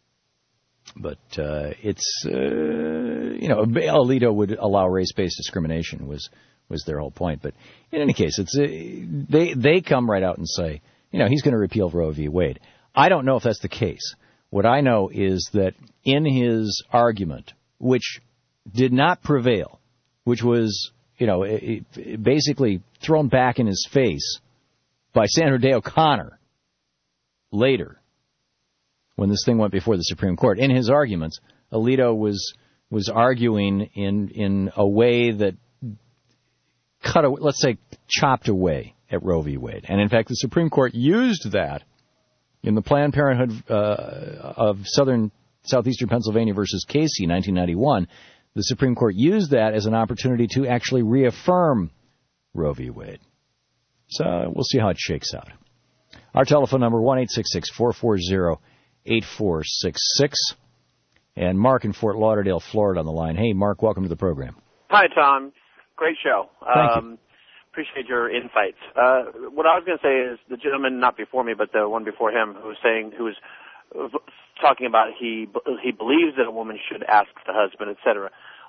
S2: But uh, it's, uh, you know, Alito would allow race-based discrimination was was their whole point. But in any case, it's uh, they they come right out and say, you know, he's going to repeal Roe v. Wade. I don't know if that's the case. What I know is that in his argument, which did not prevail, which was, you know, it, it basically thrown back in his face by Sandra Day O'Connor later, when this thing went before the Supreme Court. In his arguments, Alito was was arguing in in a way that cut, away, let's say, chopped away at Roe v. Wade. And in fact, the Supreme Court used that in the Planned Parenthood uh, of Southern Southeastern Pennsylvania versus Casey, nineteen ninety-one. The Supreme Court used that as an opportunity to actually reaffirm Roe v. Wade. So we'll see how it shakes out. Our telephone number, one eight six six, four four zero, eight four six six. And Mark in Fort Lauderdale, Florida on the line. Hey, Mark, welcome to the program.
S11: Hi, Tom. Great show.
S2: Thank
S11: um, you. Appreciate your insights. Uh, what I was going to say is the gentleman, not before me, but the one before him, who was saying, who was talking about he he believes that a woman should ask the husband, et cetera.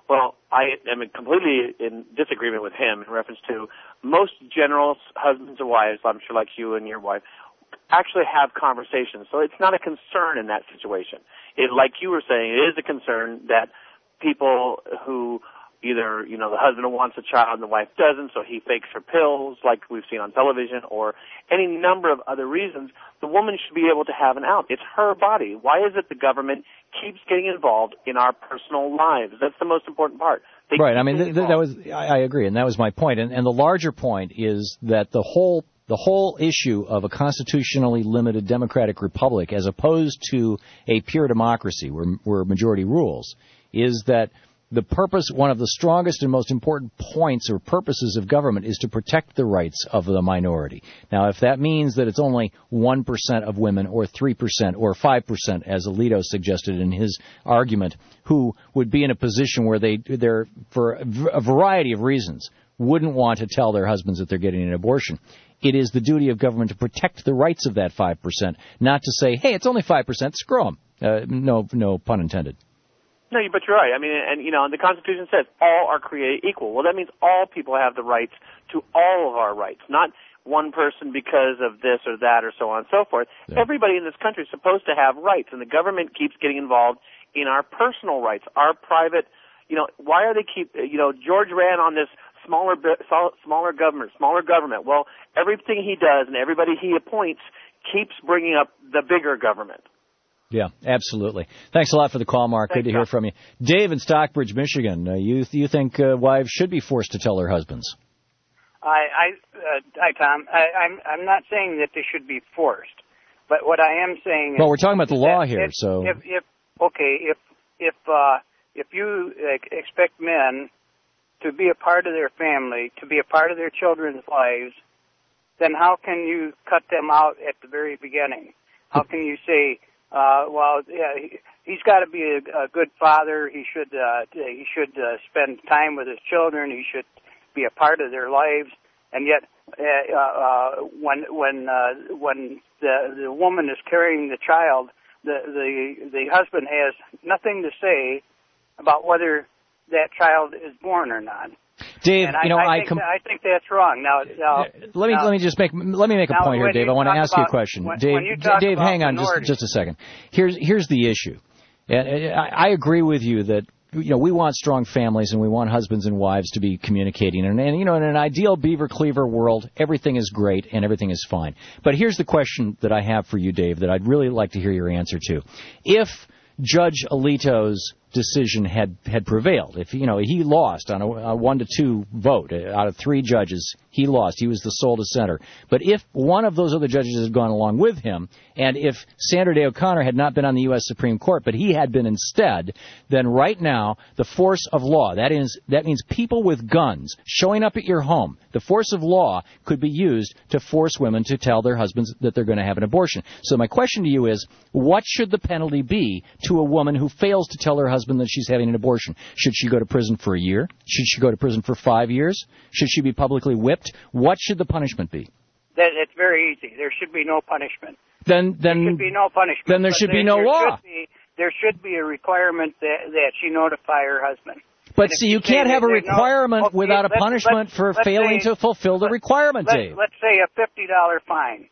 S11: Well, I am completely in disagreement with him in reference to most generals, husbands and wives, I'm sure like you and your wife, actually have conversations. So it's not a concern in that situation. It, like you were saying, it is a concern that people who either, you know, the husband wants a child and the wife doesn't, so he fakes her pills like we've seen on television, or any number of other reasons, the woman should be able to have an out. It's her body. Why is it the government keeps getting involved in our personal lives? That's the most important part. They
S2: right. I mean, th- th- that was I, I agree, and that was my point. And, and the larger point is that the whole the whole issue of a constitutionally limited democratic republic, as opposed to a pure democracy where, where majority rules, is that the purpose, one of the strongest and most important points or purposes of government is to protect the rights of the minority. Now, if that means that it's only one percent of women or three percent or five percent, as Alito suggested in his argument, who would be in a position where they, they're, for a variety of reasons, wouldn't want to tell their husbands that they're getting an abortion, it is the duty of government to protect the rights of that five percent, not to say, hey, it's only five percent, screw them. Uh, no, no pun intended.
S11: No, but you're right. I mean, and, you know, the Constitution says all are created equal. Well, that means all people have the rights to all of our rights, not one person because of this or that or so on and so forth. Yeah. Everybody in this country is supposed to have rights, and the government keeps getting involved in our personal rights, our private, you know, why are they keep, you know, George ran on this smaller, smaller government, smaller government. Well, everything he does and everybody he appoints keeps bringing up the bigger government.
S2: Yeah, absolutely. Thanks a lot for the call, Mark. Thanks, Good to hear from you. Dave in Stockbridge, Michigan. Uh, you you think uh, wives should be forced to tell their husbands?
S12: I, I, uh, hi, Tom. I, I'm I'm not saying that they should be forced, but what I am saying.
S2: Well,
S12: is
S2: we're talking about the law here,
S12: if,
S2: so.
S12: If, if okay, if if uh, if you uh, expect men to be a part of their family, to be a part of their children's lives, then how can you cut them out at the very beginning? How can you say? Uh, well, yeah, he, he's got to be a, a good father. He should, uh, he should uh, spend time with his children. He should be a part of their lives. And yet, uh, uh, when when uh, when the the woman is carrying the child, the the the husband has nothing to say about whether that child is born or not.
S2: Dave,
S12: and
S2: you know,
S12: I, I,
S2: I
S12: think,
S2: com-
S12: I think that's wrong. Now, now
S2: let me
S12: now,
S2: let me just make let me make a
S12: now,
S2: point here, Dave. I want to ask you a question,
S12: when,
S2: Dave.
S12: When you talk
S2: Dave,
S12: about
S2: hang on just just a second. Here's here's the issue. And I, I agree with you that you know we want strong families and we want husbands and wives to be communicating. And, and you know, in an ideal Beaver Cleaver world, everything is great and everything is fine. But here's the question that I have for you, Dave, that I'd really like to hear your answer to. If Judge Alito's decision had had prevailed, if you know he lost on a, a one to two vote out of three judges, he lost. He was the sole dissenter. But if one of those other judges had gone along with him, and if Sandra Day O'Connor had not been on the U S Supreme Court, but he had been instead, then right now the force of law, that is that means people with guns showing up at your home, the force of law could be used to force women to tell their husbands that they're going to have an abortion. So my question to you is, what should the penalty be to a woman who fails to tell her husband that she's having an abortion? Should she go to prison for a year? Should she go to prison for five years? Should she be publicly whipped? What should the punishment be?
S12: That it's very easy. There should be no punishment.
S2: Then, then
S12: there should be no punishment.
S2: Then there should
S12: there,
S2: be no
S12: there
S2: law.
S12: Should be, there should be a requirement that that she notify her husband.
S2: But see, you can't have a requirement
S12: no, okay,
S2: without a
S12: let's,
S2: punishment
S12: let's,
S2: for
S12: let's
S2: failing
S12: say,
S2: to fulfill the requirement,
S12: let's,
S2: Dave.
S12: Let's say a fifty dollar fine.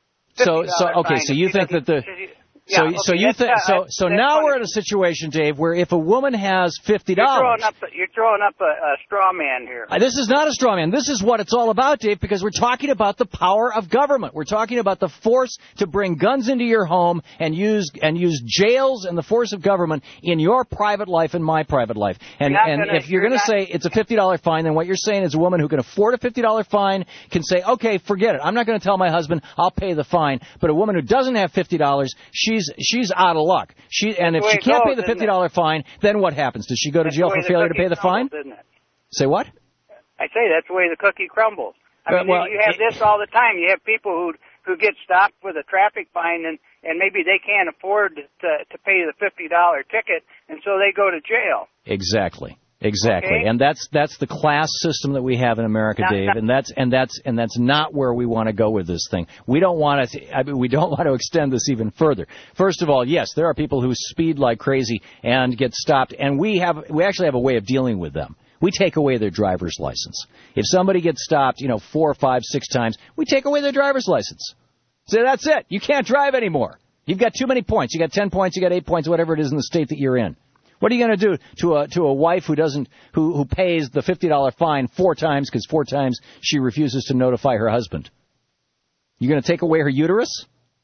S2: So, so okay. So you think that the So,
S12: yeah, okay,
S2: so you think so? So now
S12: funny.
S2: we're in a situation, Dave, where if a woman has fifty dollars,
S12: you're throwing up, a, you're throwing up a, a straw man here.
S2: This is not a straw man. This is what it's all about, Dave, because we're talking about the power of government. We're talking about the force to bring guns into your home and use and use jails and the force of government in your private life and my private life. And and
S12: gonna,
S2: if you're, you're going to say it's a fifty dollar fine, then what you're saying is a woman who can afford a fifty dollar fine can say, okay, forget it. I'm not going to tell my husband. I'll pay the fine. But a woman who doesn't have fifty dollars, she's she's out of luck. She and if she can't pay the fifty dollar fine, then what happens? Does she go to jail for failure to pay the fine? Say what?
S12: I say that's the way the cookie crumbles. I mean,
S2: well,
S12: you have
S2: it,
S12: this all the time. You have people who who get stopped with a traffic fine, and and maybe they can't afford to to pay the fifty dollar ticket, and so they go to jail.
S2: Exactly. Exactly,
S13: Okay?
S2: and that's that's the class system that we have in America,
S13: Now-
S2: Dave,
S13: now-
S2: and that's and that's and that's not where we want to go with this thing. We don't want to. I mean, we don't want to extend this even further. First of all, yes, there are people who speed like crazy and get stopped, and we have we actually have a way of dealing with them. We take away their driver's license. If somebody gets stopped, you know, four, five, six times, we take away their driver's license. So that's it. You can't drive anymore. You've got too many points. You got ten points. You got eight points. Whatever it is in the state that you're in. What are you going to do to a to a wife who doesn't who who pays the fifty dollar fine four times because four times she refuses to notify her husband? You going to take away her uterus?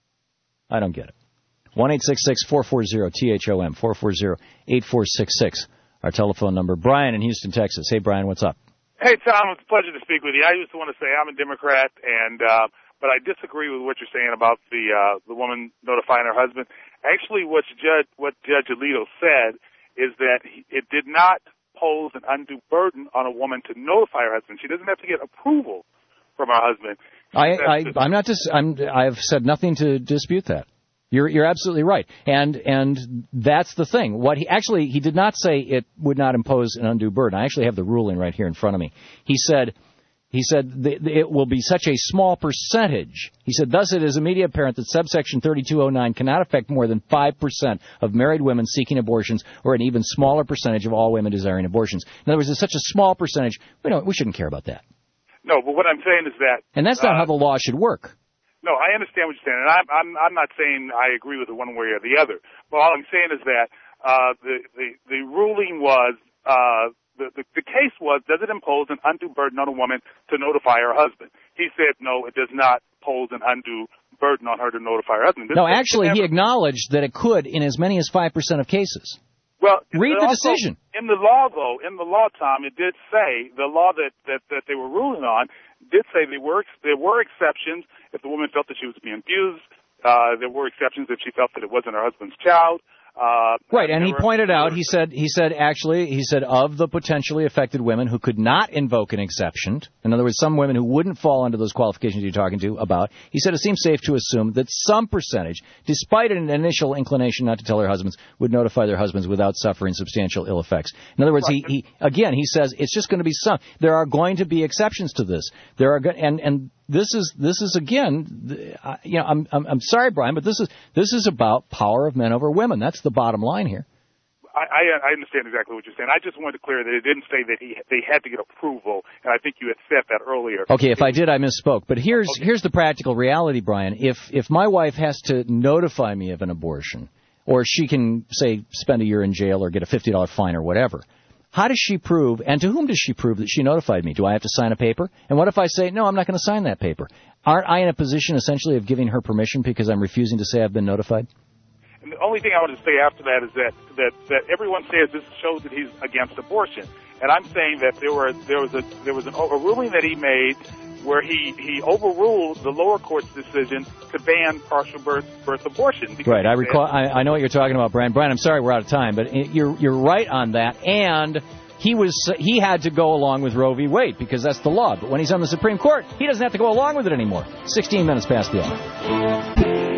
S2: I don't get it. One eight six six four four zero T H O M four four zero eight four six six. Our telephone number. Brian in Houston, Texas. Hey, Brian, what's up?
S14: Hey, Tom, it's a pleasure to speak with you. I just want to say I'm a Democrat, and uh, but I disagree with what you're saying about the uh, the woman notifying her husband. Actually, what Judge what Judge Alito said is that it did not pose an undue burden on a woman to notify her husband. She doesn't have to get approval from her husband.
S2: I, I I'm not dis- I'm I've said nothing to dispute that. You're you're absolutely right, and and that's the thing. What he actually he did not say it would not impose an undue burden. I actually have the ruling right here in front of me. He said. He said it will be such a small percentage. He said, thus it is immediately apparent that subsection thirty-two oh nine cannot affect more than five percent of married women seeking abortions or an even smaller percentage of all women desiring abortions. In other words, it's such a small percentage, we don't, we shouldn't care about that.
S14: No, but what I'm saying is that...
S2: And that's not
S14: uh,
S2: how the law should work.
S14: No, I understand what you're saying, and I'm, I'm, I'm not saying I agree with it one way or the other. But all I'm saying is that uh, the, the, the ruling was... Uh, The, the, the case was, does it impose an undue burden on a woman to notify her husband? He said, no, it does not pose an undue burden on her to notify her husband. This
S2: No, actually,
S14: never,
S2: he acknowledged that it could in as many as five percent of cases.
S14: Well,
S2: read the
S14: also,
S2: decision.
S14: In the law, though, in the law, Tom, it did say, the law that, that, that they were ruling on did say there were, there were exceptions if the woman felt that she was being abused. Uh, there were exceptions if she felt that it wasn't her husband's child. Uh,
S2: right, and he
S14: were,
S2: pointed out, he said, he said, actually, he said, of the potentially affected women who could not invoke an exception, in other words, some women who wouldn't fall under those qualifications you're talking to about, he said it seems safe to assume that some percentage, despite an initial inclination not to tell their husbands, would notify their husbands without suffering substantial ill effects. In other words, he, he again, he says it's just going to be some. There are going to be exceptions to this. There are, and and. This is this is again, you know, I'm, I'm I'm sorry, Brian, but this is this is about power of men over women. That's the bottom line here.
S14: I, I understand exactly what you're saying. I just wanted to clear that it didn't say that he they had to get approval, and I think you had said that earlier.
S2: Okay, if I did, I misspoke. But here's okay. here's the practical reality, Brian. If if my wife has to notify me of an abortion, or she can say spend a year in jail or get a fifty dollar fine or whatever. How does she prove, and to whom does she prove that she notified me? Do I have to sign a paper? And what if I say, no, I'm not going to sign that paper? Aren't I in a position essentially of giving her permission because I'm refusing to say I've been notified?
S14: And the only thing I want to say after that is that, that, that everyone says this shows that he's against abortion. And I'm saying that there were there was a there was an, a ruling that he made where he, he overruled the lower court's decision to ban partial birth birth abortion.
S2: Right, I recall. I, I know what you're talking about, Brian. Brian, I'm sorry we're out of time, but you're you're right on that. And he was he had to go along with Roe v. Wade because that's the law. But when he's on the Supreme Court, he doesn't have to go along with it anymore. Sixteen minutes past the hour.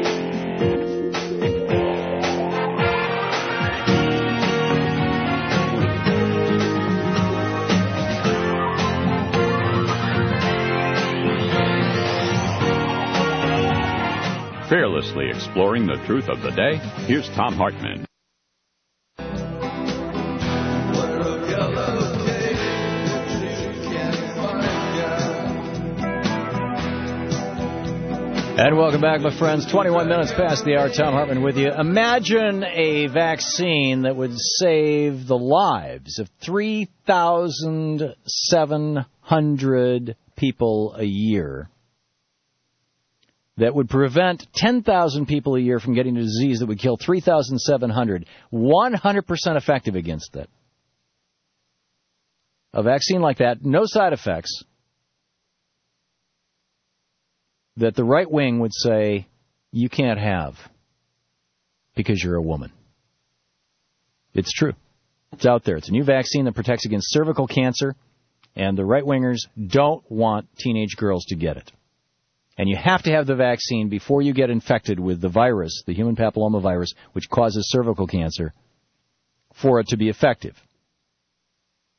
S1: Fearlessly exploring the truth of the day, here's Tom Hartman.
S2: And welcome back, my friends. twenty-one minutes past the hour. Tom Hartman with you. Imagine a vaccine that would save the lives of three thousand seven hundred people a year. That would prevent ten thousand people a year from getting a disease that would kill three thousand seven hundred. one hundred percent effective against that. A vaccine like that, no side effects, that the right wing would say you can't have because you're a woman. It's true. It's out there. It's a new vaccine that protects against cervical cancer, and the right-wingers don't want teenage girls to get it. And you have to have the vaccine before you get infected with the virus, the human papillomavirus, which causes cervical cancer, for it to be effective.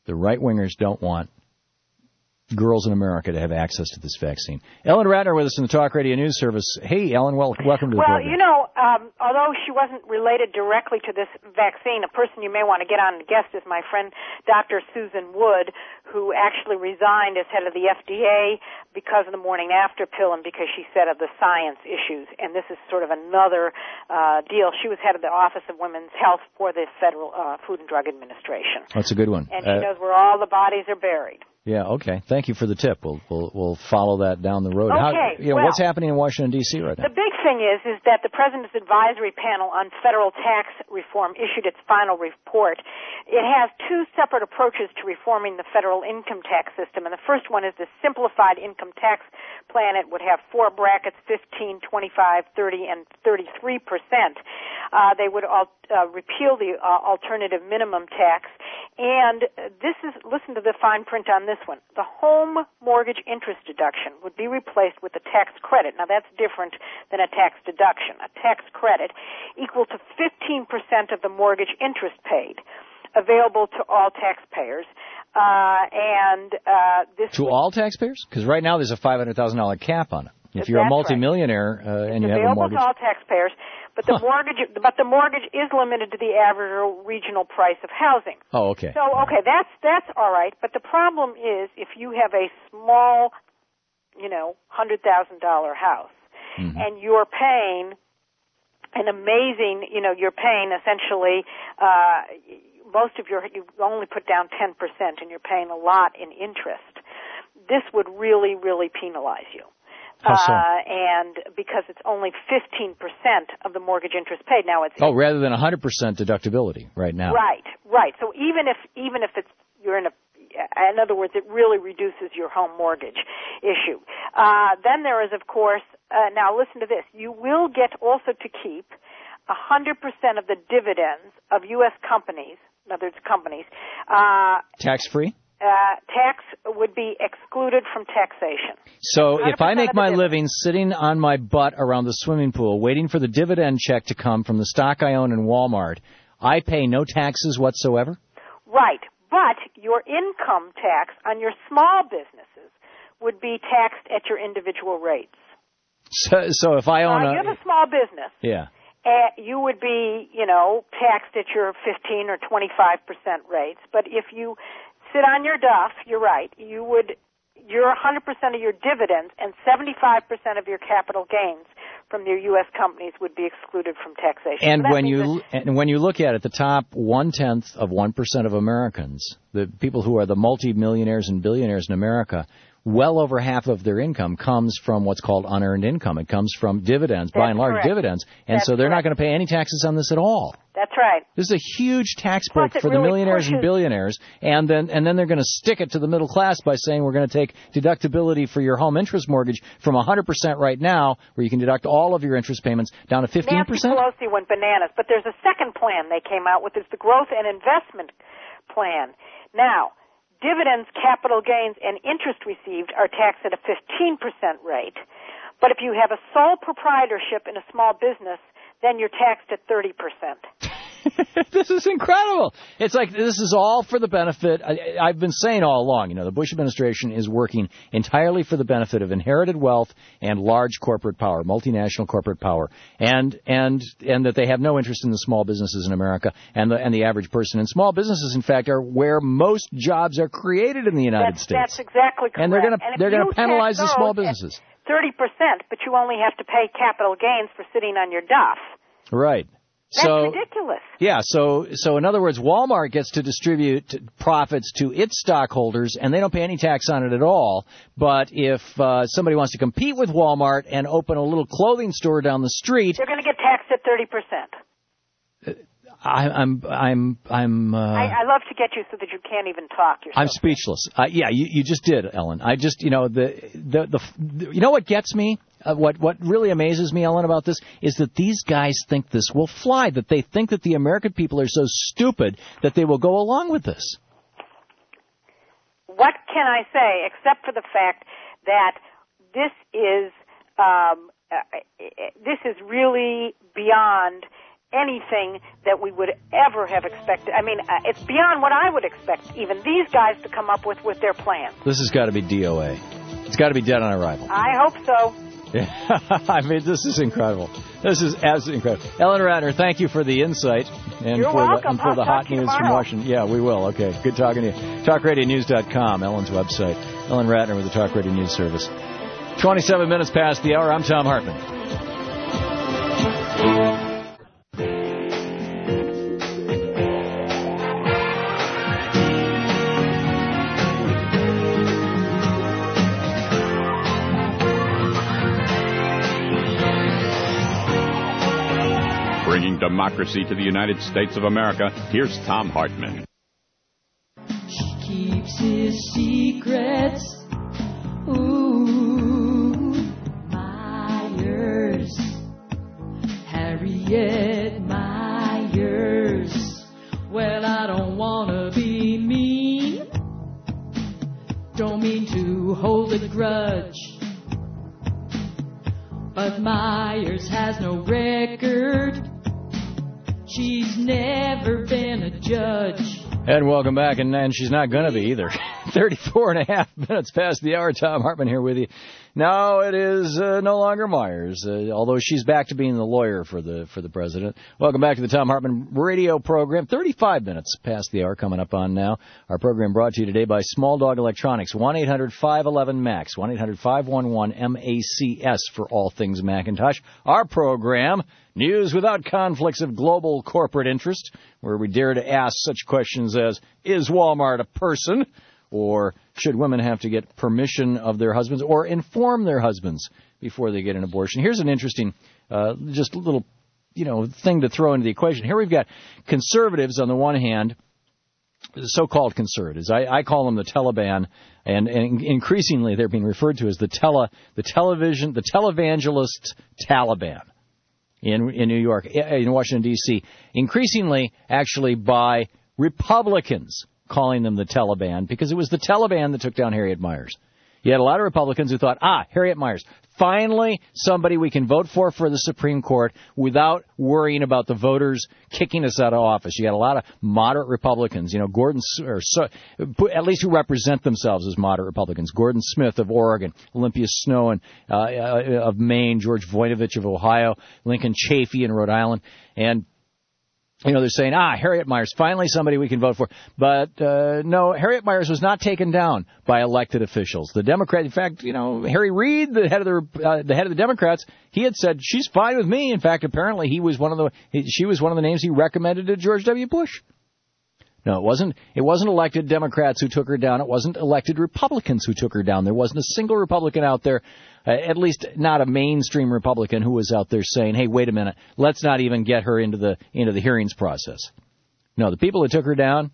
S2: The right-wingers don't want girls in America to have access to this vaccine. Ellen Ratner with us in the Talk Radio News Service. Hey, Ellen, well, welcome to the
S13: well,
S2: program.
S13: Well, you know, um, although she wasn't related directly to this vaccine, a person you may want to get on and guest is my friend Doctor Susan Wood, who actually resigned as head of the F D A because of the morning after pill and because she said of the science issues. And this is sort of another uh, deal. She was head of the Office of Women's Health for the Federal uh, Food and Drug Administration.
S2: That's a good one.
S13: And she
S2: uh,
S13: knows where all the bodies are buried.
S2: Yeah, okay. Thank you for the tip. We'll we'll, we'll follow that down the road.
S13: Okay.
S2: How, you know,
S13: well,
S2: what's happening in Washington, D C right now?
S13: The big thing is is that the President's Advisory Panel on Federal Tax Reform issued its final report. It has two separate approaches to reforming the federal income tax system, and the first one is the simplified income tax plan. It would have four brackets, fifteen, twenty-five, thirty, and thirty-three percent. Uh, they would all, uh, repeal the uh, alternative minimum tax, and this is, listen to the fine print on this one. The home mortgage interest deduction would be replaced with a tax credit. Now, that's different than a tax deduction. A tax credit equal to fifteen percent of the mortgage interest paid, available to all taxpayers. Uh, and uh, this
S2: to
S13: would,
S2: all taxpayers? Because right now there's a five hundred thousand dollars cap on it. If you're a multimillionaire right. uh, and
S13: it's
S2: you have a mortgage,
S13: available to all taxpayers, but the
S2: huh.
S13: mortgage, but the mortgage is limited to the average regional price of housing.
S2: Oh, okay.
S13: So, okay, that's that's all right. But the problem is, if you have a small, you know, hundred thousand dollar house, mm-hmm. and you're paying an amazing, you know, you're paying essentially. Uh, most of your, you only put down ten percent and you're paying a lot in interest. This would really, really penalize you.
S2: How so?
S13: Uh, and because it's only fifteen percent of the mortgage interest paid. Now it's
S2: oh, rather than one hundred percent deductibility right now.
S13: Right, right. So even if even if it's you're in a, in other words, it really reduces your home mortgage issue. Uh, then there is, of course, uh, now listen to this. You will get also to keep one hundred percent of the dividends of U S companies, in other words, companies. Uh,
S2: Tax-free?
S13: Uh, tax would be excluded from taxation.
S2: So if I make my living sitting on my butt around the swimming pool, waiting for the dividend check to come from the stock I own in Walmart, I pay no taxes whatsoever?
S13: Right. But your income tax on your small businesses would be taxed at your individual rates.
S2: So, so if I own
S13: uh,
S2: a...
S13: You have a small business.
S2: Yeah.
S13: Uh, you would be, you know, taxed at your fifteen or twenty-five percent rates. But if you sit on your duff, you're right, you would, your one hundred percent of your dividends and seventy-five percent of your capital gains from your U S companies would be excluded from taxation.
S2: And
S13: so
S2: when you
S13: that,
S2: and when you look at it, the top one-tenth of one percent of Americans, the people who are the multimillionaires and billionaires in America, well over half of their income comes from what's called unearned income. It comes from dividends, by and large
S13: correct.
S2: dividends. And
S13: That's
S2: so they're
S13: correct.
S2: not going to pay any taxes on this at all.
S13: That's right.
S2: This is a huge tax break
S13: Plus,
S2: for
S13: it
S2: the
S13: really
S2: millionaires
S13: pushes...
S2: and billionaires, and then and then they're going to stick it to the middle class by saying we're going to take deductibility for your home interest mortgage from one hundred percent right now, where you can deduct all of your interest payments, down to fifteen percent.
S13: Nancy Pelosi went bananas. But there's a second plan they came out with. It's the growth and investment plan. Now, dividends, capital gains, and interest received are taxed at a fifteen percent rate. But if you have a sole proprietorship in a small business, then you're taxed at thirty percent.
S2: This is incredible. It's like this is all for the benefit. I, I've been saying all along, you know, the Bush administration is working entirely for the benefit of inherited wealth and large corporate power, multinational corporate power, and and and that they have no interest in the small businesses in America and the and the average person. And small businesses, in fact, are where most jobs are created in the United
S13: that's,
S2: States.
S13: That's exactly correct.
S2: And they're going to they're going to penalize the small
S13: those
S2: businesses.
S13: Thirty percent, but you only have to pay capital gains for sitting on your duff.
S2: Right.
S13: That's
S2: so,
S13: ridiculous.
S2: Yeah, so so in other words, Walmart gets to distribute profits to its stockholders, and they don't pay any tax on it at all. But if uh, somebody wants to compete with Walmart and open a little clothing store down the street,
S13: they're going to get taxed at thirty percent.
S2: I, I'm I'm I'm. Uh,
S13: I, I love to get you so that you can't even talk. Yourself.
S2: I'm speechless. Uh, yeah, you, you just did, Ellen. I just, you know, the the the, the you know what gets me. Uh, what what really amazes me, Ellen, about this is that these guys think this will fly, that they think that the American people are so stupid that they will go along with this.
S13: What can I say except for the fact that this is um, uh, this is really beyond anything that we would ever have expected. I mean, uh, it's beyond what I would expect even these guys to come up with with their plans.
S2: This has got to be D O A. It's got to be dead on arrival.
S13: I hope so.
S2: Yeah. I mean, this is incredible. This is absolutely incredible. Ellen Ratner, thank you for the insight and
S13: You're
S2: for
S13: welcome.
S2: the, and for
S13: I'll
S2: the hot
S13: news
S2: from Washington. Yeah, we will. Okay, good talking to you. talk radio news dot com, Ellen's website. Ellen Ratner with the Talk Radio News Service. twenty-seven minutes past the hour. I'm Tom Hartman.
S1: Bringing democracy to the United States of America, here's Tom Hartman.
S5: She keeps his secrets. Ooh, Myers, Harriet Myers. Well, I don't want to be mean. Don't mean to hold a grudge. But Myers has no record. She's never been a judge.
S2: And welcome back, and, and she's not going to be either. thirty-four and a half minutes past the hour. Tom Hartman here with you. Now it is uh, no longer Myers, uh, although she's back to being the lawyer for the for the president. Welcome back to the Tom Hartman radio program. thirty-five minutes past the hour coming up on now. Our program brought to you today by Small Dog Electronics. one eight hundred five one one MAX. one eight hundred five one one M A C S for all things Macintosh. Our program, News Without Conflicts of Global Corporate Interest, where we dare to ask such questions as, is Walmart a person? Or should women have to get permission of their husbands or inform their husbands before they get an abortion? Here's an interesting, uh, just little, you know, thing to throw into the equation. Here we've got conservatives on the one hand, so-called conservatives. I, I call them the Taliban, and, and increasingly they're being referred to as the tele, the television, the televangelist Taliban in in New York, in Washington, D C, increasingly actually by Republicans calling them the Taliban, because it was the Taliban that took down Harriet Myers. You had a lot of Republicans who thought, ah, Harriet Myers, finally somebody we can vote for for the Supreme Court without worrying about the voters kicking us out of office. You had a lot of moderate Republicans, you know, Gordon, or so, at least who represent themselves as moderate Republicans. Gordon Smith of Oregon, Olympia Snowe and, uh, of Maine, George Voinovich of Ohio, Lincoln Chafee in Rhode Island, and you know, they're saying, ah, Harriet Myers, finally somebody we can vote for. But, uh, no, Harriet Myers was not taken down by elected officials. The Democrat, in fact, you know, Harry Reid, the head of the, uh, the head of the Democrats, he had said, she's fine with me. In fact, apparently he was one of the, he, she was one of the names he recommended to George W. Bush. No, it wasn't, it wasn't elected Democrats who took her down. It wasn't elected Republicans who took her down. There wasn't a single Republican out there, uh, at least not a mainstream Republican, who was out there saying, hey, wait a minute, let's not even get her into the, into the hearings process. No, the people who took her down,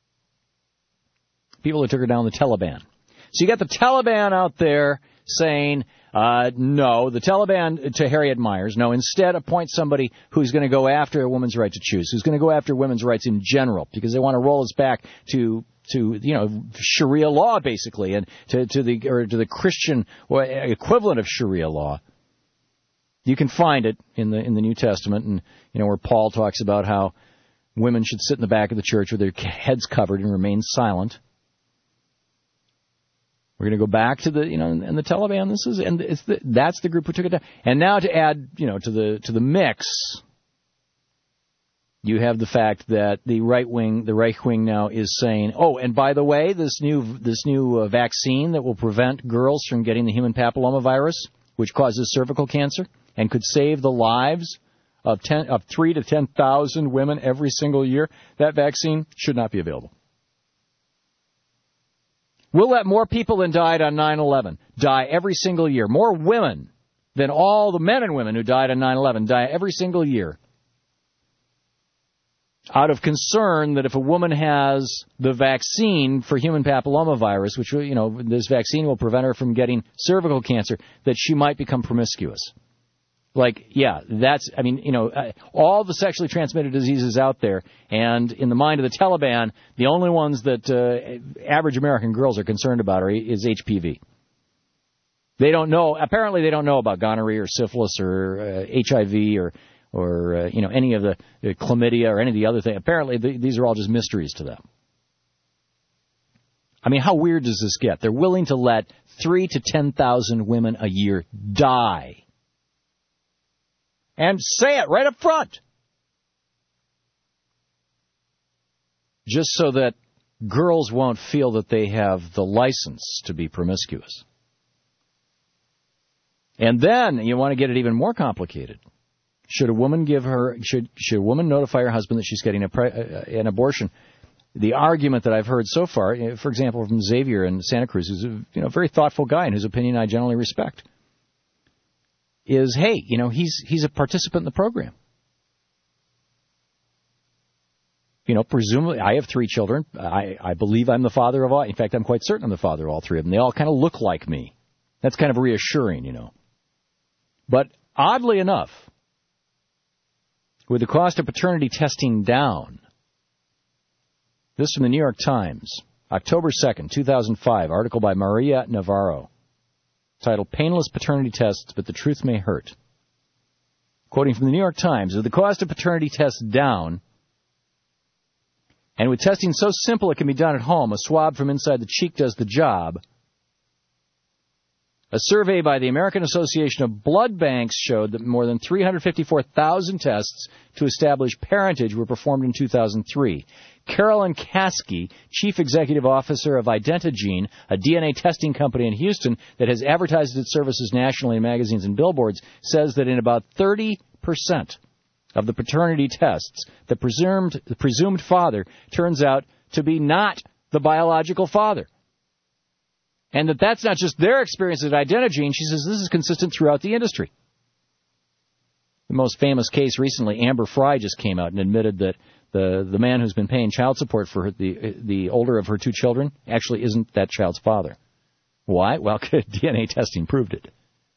S2: people who took her down, the Taliban. So you got the Taliban out there saying, uh, no, the Taliban to Harriet Myers. No, instead appoint somebody who's going to go after a woman's right to choose, who's going to go after women's rights in general, because they want to roll us back to, to, you know, Sharia law, basically, and to, to the, or to the Christian equivalent of Sharia law. You can find it in the, in the New Testament, and, you know, where Paul talks about how women should sit in the back of the church with their heads covered and remain silent. We're going to go back to the, you know, and the Taliban. This is, and it's the, that's the group who took it down. And now to add, you know, to the to the mix, you have the fact that the right wing, the Reich wing now is saying, oh, and by the way, this new this new uh, vaccine that will prevent girls from getting the human papillomavirus, which causes cervical cancer and could save the lives of ten of three to ten thousand women every single year, that vaccine should not be available. We'll let more people than died on nine eleven die every single year. More women than all the men and women who died on nine eleven die every single year. Out of concern that if a woman has the vaccine for human papillomavirus, which, you know, this vaccine will prevent her from getting cervical cancer, that she might become promiscuous. Like, yeah, that's, I mean, you know, uh, all the sexually transmitted diseases out there, and in the mind of the Taliban, the only ones that uh, average American girls are concerned about are, is H P V. They don't know, apparently they don't know about gonorrhea or syphilis or uh, H I V or, or uh, you know, any of the uh, chlamydia or any of the other things. Apparently, the, these are all just mysteries to them. I mean, how weird does this get? They're willing to let three to ten thousand women a year die, and say it right up front, just so that girls won't feel that they have the license to be promiscuous. And then you want to get it even more complicated. Should a woman give her should should a woman notify her husband that she's getting a pre, uh, an abortion? The argument that I've heard so far, for example, from Xavier in Santa Cruz, who's a you know very thoughtful guy and whose opinion I generally respect, is, hey, you know, he's he's a participant in the program. You know, presumably, I have three children. I, I believe I'm the father of all. In fact, I'm quite certain I'm the father of all three of them. They all kind of look like me. That's kind of reassuring, you know. But oddly enough, with the cost of paternity testing down, this from the New York Times, October second, two thousand five, article by Maria Navarro, titled Painless Paternity Tests, But the Truth May Hurt. Quoting from the New York Times, with the cost of paternity tests down, and with testing so simple it can be done at home, a swab from inside the cheek does the job. A survey by the American Association of Blood Banks showed that more than three hundred fifty-four thousand tests to establish parentage were performed in two thousand three. Carolyn Caskey, Chief Executive Officer of Identigene, a D N A testing company in Houston that has advertised its services nationally in magazines and billboards, says that in about thirty percent of the paternity tests, the presumed, the presumed father turns out to be not the biological father. And that that's not just their experience at Identigene. She says this is consistent throughout the industry. The most famous case recently, Amber Fry just came out and admitted that the, the man who's been paying child support for her, the the older of her two children actually isn't that child's father. Why? Well, D N A testing proved it.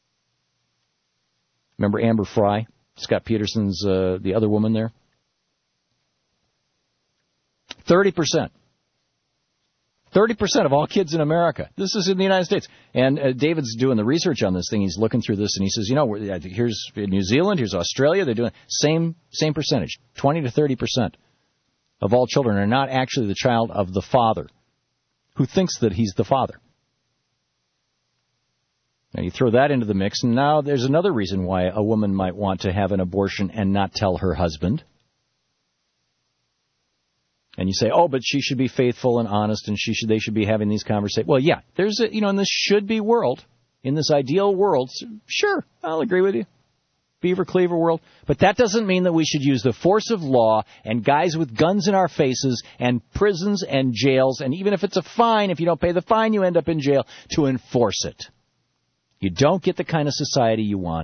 S2: Remember Amber Fry, Scott Peterson's, uh, the other woman there? thirty percent. thirty percent of all kids in America. This is in the United States. And uh, David's doing the research on this thing. He's looking through this, and he says, you know, here's New Zealand, here's Australia. They're doing same same percentage, twenty to thirty percent of all children are not actually the child of the father who thinks that he's the father. Now, you throw that into the mix, and now there's another reason why a woman might want to have an abortion and not tell her husband. And you say, oh, but she should be faithful and honest, and she should they should be having these conversations. Well, yeah, there's a, you know, in this should-be world, in this ideal world, sure, I'll agree with you. Beaver Cleaver world. But that doesn't mean that we should use the force of law and guys with guns in our faces and prisons and jails, and even if it's a fine, if you don't pay the fine, you end up in jail, to enforce it. You don't get the kind of society you want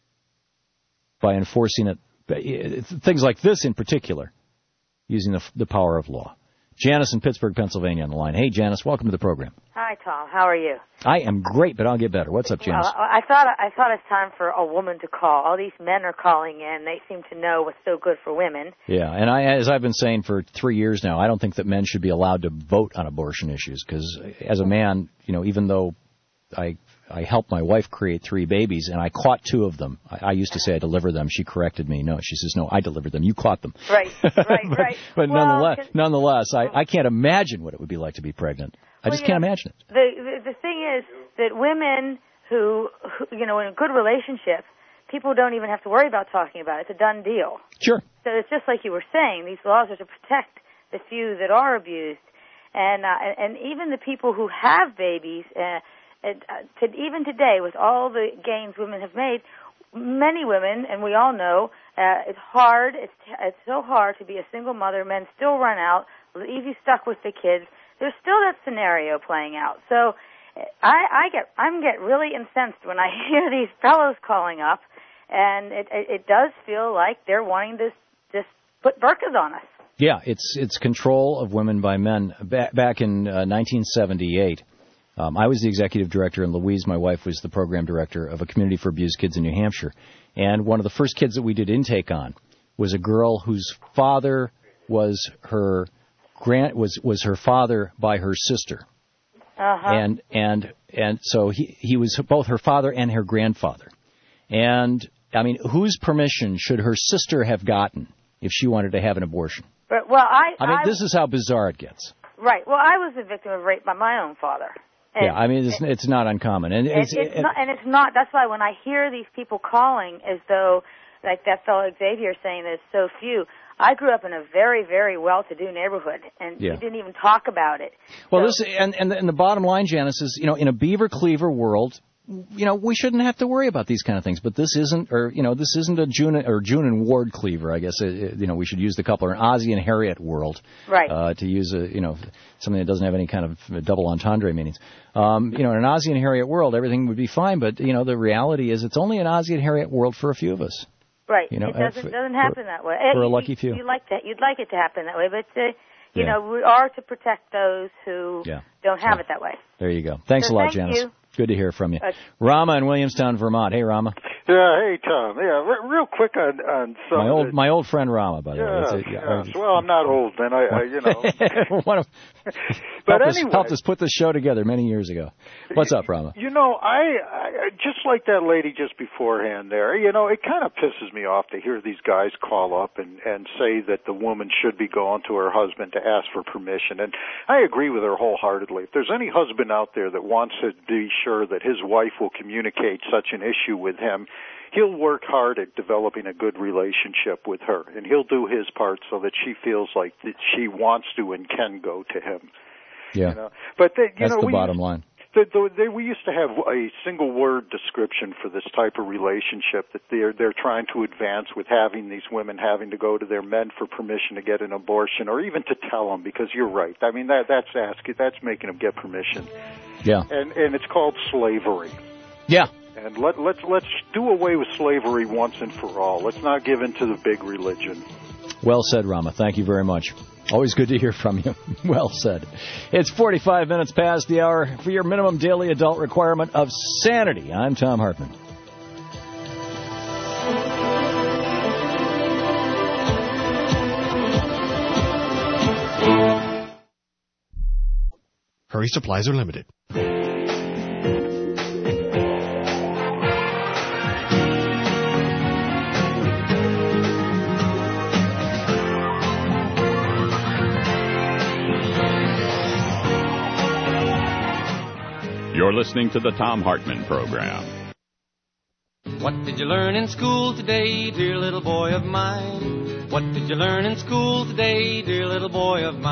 S2: by enforcing it, things like this in particular, using the, the power of law. Janice in Pittsburgh, Pennsylvania on the line. Hey, Janice, welcome to the program.
S15: Hi, Tom. How are you?
S2: I am great, but I'll get better. What's up, Janice?
S15: Well, I thought I thought it's time for a woman to call. All these men are calling in. They seem to know what's so good for women.
S2: Yeah, and I, as I've been saying for three years now, I don't think that men should be allowed to vote on abortion issues because as a man, you know, even though I I helped my wife create three babies, and I caught two of them. I, I used to say I delivered them. She corrected me. No, she says, no, I delivered them. You caught them.
S15: Right, right,
S2: but,
S15: right.
S2: But
S15: well,
S2: nonetheless, nonetheless I, I can't imagine what it would be like to be pregnant. I
S15: well,
S2: just can't
S15: know,
S2: imagine it.
S15: The, the the thing is that women who, who, you know, in a good relationship, people don't even have to worry about talking about it. It's a done deal.
S2: Sure.
S15: So it's just like you were saying. These laws are to protect the few that are abused, and uh, and even the people who have babies. Uh, It, uh, to, even today, with all the gains women have made, many women, and we all know, uh, it's hard. It's it's so hard to be a single mother. Men still run out, leave you stuck with the kids. There's still that scenario playing out. So, I, I get I'm get really incensed when I hear these fellows calling up, and it it, it does feel like they're wanting to just put burkas on us.
S2: Yeah, it's it's control of women by men. Ba- back in uh, nineteen seventy-eight. Um, I was the executive director, and Louise, my wife, was the program director of a community for abused kids in New Hampshire. And one of the first kids that we did intake on was a girl whose father was her grand was was her father by her sister.
S15: Uh-huh.
S2: And and and so he he was both her father and her grandfather. And I mean, whose permission should her sister have gotten if she wanted to have an abortion?
S15: But, well, I...
S2: I mean,
S15: I,
S2: this is how bizarre it gets.
S15: Right. Well, I was a victim of rape by my own father. And
S2: yeah, I mean, it's, it's not uncommon. And it's,
S15: it's
S2: it,
S15: not, and it's not, that's why when I hear these people calling as though, like that fellow Xavier saying there's so few, I grew up in a very, very well-to-do neighborhood, and
S2: yeah.
S15: we didn't even talk about it.
S2: Well,
S15: so,
S2: this and, and, the, and the bottom line, Janice, is, you know, in a beaver-cleaver world, you know, we shouldn't have to worry about these kind of things. But this isn't, or, you know, this isn't a June or June and Ward cleaver, I guess. It, you know, we should use the couple, or an Ozzie and Harriet world.
S15: Right.
S2: Uh, to use, a, you know, something that doesn't have any kind of double entendre meanings. Um, you know, in an Ozzie and Harriet world, everything would be fine. But, you know, the reality is it's only an Ozzie and Harriet world for a few of us.
S15: Right.
S2: You know,
S15: it doesn't,
S2: for,
S15: doesn't happen
S2: for,
S15: that way.
S2: For
S15: you,
S2: a lucky few.
S15: You like that. You'd like it to happen that way. But, uh, you
S2: yeah.
S15: know, we are to protect those who
S2: yeah.
S15: don't have
S2: so,
S15: it that way.
S2: There you go. Thanks
S15: so
S2: a lot,
S15: thank
S2: Janice.
S15: You.
S2: Good to hear from you.
S15: Uh,
S2: Rama in Williamstown, Vermont. Hey, Rama.
S16: Yeah, hey, Tom. Yeah, re- real quick on on some.
S2: My old my old friend Rama, by the
S16: yeah,
S2: way. It's a,
S16: yeah. Uh, well, I'm not old, then. I, I you know.
S2: One of,
S16: but
S2: helped
S16: anyway,
S2: us, helped us put this show together many years ago. What's up, Rama?
S16: You know, I, I just like that lady just beforehand there. You know, it kind of pisses me off to hear these guys call up and and say that the woman should be going to her husband to ask for permission. And I agree with her wholeheartedly. If there's any husband out there that wants to be sure that his wife will communicate such an issue with him, he'll work hard at developing a good relationship with her, and he'll do his part so that she feels like that she wants to and can go to him.
S2: Yeah,
S16: you know? But they, you
S2: that's
S16: know,
S2: the
S16: we
S2: bottom
S16: used,
S2: line.
S16: The, the, they, we used to have a single word description for this type of relationship that they're they're trying to advance with having these women having to go to their men for permission to get an abortion, or even to tell them, because you're right. I mean, that that's asking, that's making them get permission.
S2: Yeah,
S16: and and it's called slavery.
S2: Yeah.
S16: And let, let's let's do away with slavery once and for all. Let's not give in to the big religion.
S2: Well said, Rama. Thank you very much. Always good to hear from you. Well said. It's forty-five minutes past the hour for your minimum daily adult requirement of sanity. I'm Tom Hartman.
S17: Hurry, supplies are limited.
S1: You're listening to the Tom Hartman Program.
S8: What did you learn in school today, dear little boy of mine? What did you learn in school today, dear little boy of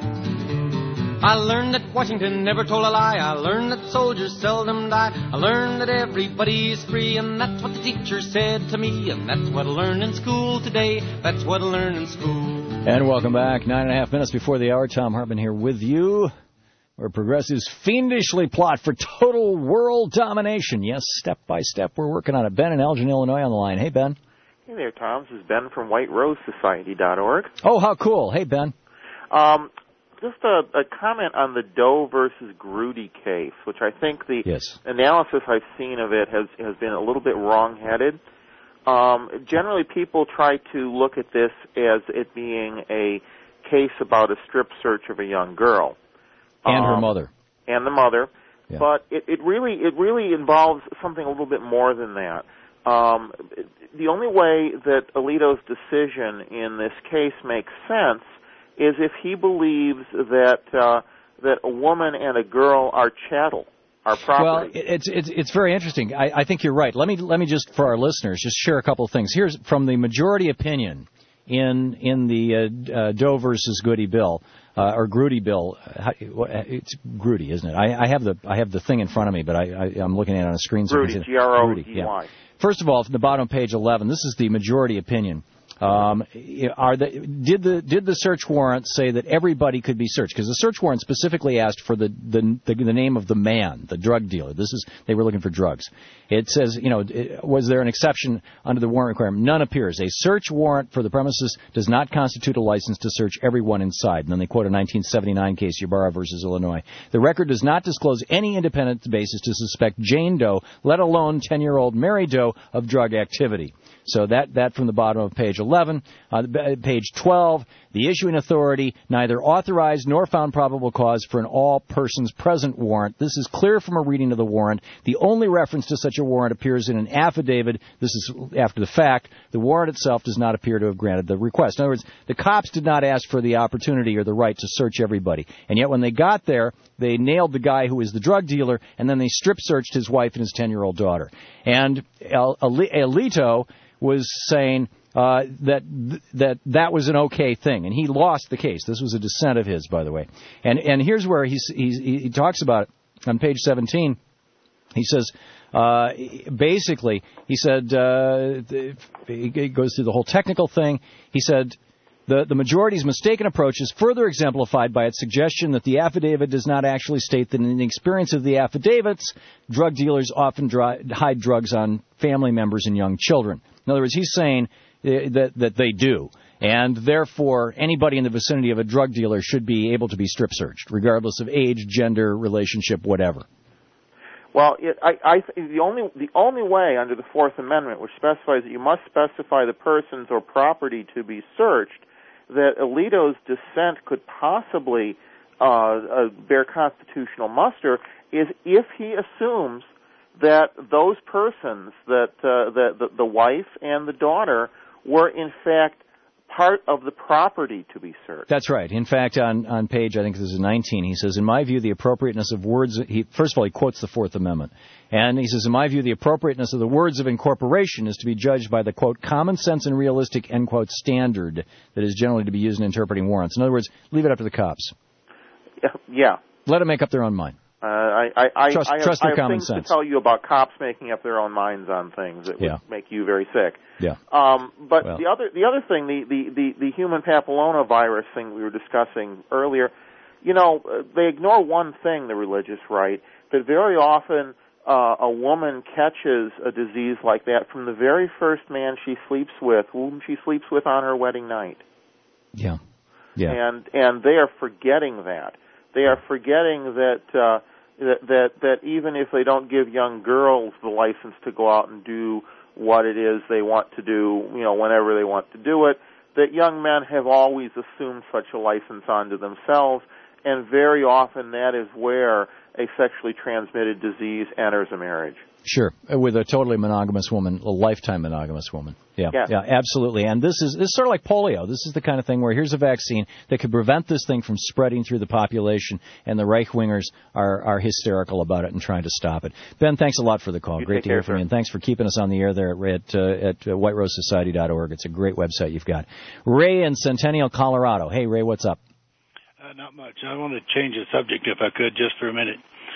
S8: mine? I learned that Washington never told a lie. I learned that soldiers seldom die. I learned that everybody's free, and that's what the teacher said to me. And that's what I learned in school today. That's what I learned in school.
S2: And welcome back. Nine and a half minutes before the hour. Tom Hartman here with you. Where progressives fiendishly plot for total world domination. Yes, step by step, we're working on it. Ben in Elgin, Illinois on the line. Hey, Ben.
S18: Hey there, Tom. This is Ben from White Rose Society dot org.
S2: Oh, how cool. Hey, Ben.
S18: Um, just a, a comment on the Doe versus Grudy case, which I think the
S2: yes.
S18: analysis I've seen of it has, has been a little bit wrong-headed. Um, generally, people try to look at this as it being a case about a strip search of a young girl.
S2: And her
S18: um,
S2: mother.
S18: And the mother.
S2: Yeah.
S18: But it, it really it really involves something a little bit more than that. Um, the only way that Alito's decision in this case makes sense is if he believes that uh, that a woman and a girl are chattel, are property.
S2: Well, it's it's it's very interesting. I, I think you're right. Let me let me just, for our listeners, just share a couple of things. Here's from the majority opinion in in the uh, uh, Doe versus Goody bill. Uh, or Grudy bill, it's Grudy, isn't it? I, I have the I have the thing in front of me, but I, I, I'm looking at it on a screen.
S18: Grudy, G R O D Y.
S2: Yeah. First of all, from the bottom of page eleven, this is the majority opinion. Um, are the, did the did the search warrant say that everybody could be searched? Because the search warrant specifically asked for the, the the the name of the man, the drug dealer. This is they were looking for drugs. It says, you know, it, was there an exception under the warrant requirement? None appears. A search warrant for the premises does not constitute a license to search everyone inside. And then they quote a nineteen seventy-nine case, Ybarra versus Illinois. The record does not disclose any independent basis to suspect Jane Doe, let alone ten-year-old Mary Doe, of drug activity. So that, that from the bottom of page eleven. Uh, page twelve, the issuing authority neither authorized nor found probable cause for an all persons present warrant. This is clear from a reading of the warrant. The only reference to such a warrant appears in an affidavit. This is after the fact. The warrant itself does not appear to have granted the request. In other words, the cops did not ask for the opportunity or the right to search everybody. And yet when they got there, they nailed the guy who was the drug dealer, and then they strip-searched his wife and his ten-year-old daughter. And Alito was saying uh, that th- that that was an okay thing, and he lost the case. This was a dissent of his, by the way. And and here's where he's, he's, he talks about it on page seventeen. He says, uh, basically, he said, uh, he goes through the whole technical thing. He said, The, the majority's mistaken approach is further exemplified by its suggestion that the affidavit does not actually state that in the experience of the affidavits, drug dealers often dry, hide drugs on family members and young children. In other words, he's saying uh, that, that they do. And therefore, anybody in the vicinity of a drug dealer should be able to be strip searched, regardless of age, gender, relationship, whatever.
S18: Well, it, I, I, the only the only way under the Fourth Amendment, which specifies that you must specify the persons or property to be searched, that Alito's dissent could possibly uh, uh, bear constitutional muster is if he assumes that those persons, that uh, the, the the wife and the daughter, were in fact part of the property to be searched.
S2: That's right. In fact, on, on page, I think this is nineteen, he says, in my view, the appropriateness of words, he, first of all, he quotes the Fourth Amendment. And he says, in my view, the appropriateness of the words of incorporation is to be judged by the, quote, common sense and realistic, end quote, standard that is generally to be used in interpreting warrants. In other words, leave it up to the cops.
S18: Yeah. yeah.
S2: Let them make up their own mind.
S18: Uh, I, I, I,
S2: trust,
S18: I have,
S2: trust their
S18: I have
S2: common
S18: things
S2: sense.
S18: to tell you about cops making up their own minds on things that
S2: yeah.
S18: would make you very sick.
S2: Yeah.
S18: Um, but
S2: well.
S18: the other the other thing, the, the, the, the human papillomavirus thing we were discussing earlier, you know, they ignore one thing, the religious right, that very often uh, a woman catches a disease like that from the very first man she sleeps with, whom she sleeps with on her wedding night.
S2: Yeah. Yeah.
S18: And and they are forgetting that. They are forgetting that. Uh, That, that that even if they don't give young girls the license to go out and do what it is they want to do, you know, whenever they want to do it, that young men have always assumed such a license onto themselves, and very often that is where a sexually transmitted disease enters a marriage.
S2: Sure, with a totally monogamous woman, a lifetime monogamous woman. Yeah,
S18: yeah,
S2: yeah, absolutely. And this is this is sort of like polio. This is the kind of thing where here's a vaccine that could prevent this thing from spreading through the population, and the right-wingers are, are hysterical about it and trying to stop it. Ben, thanks a lot for the call.
S18: You
S2: Great to hear from you, and thanks for keeping us on the air there at, uh, at uh, white rose society dot org. It's a great website you've got. Ray in Centennial, Colorado. Hey, Ray, what's up?
S17: Uh, not much. I want to change the subject, if I could, just for a minute.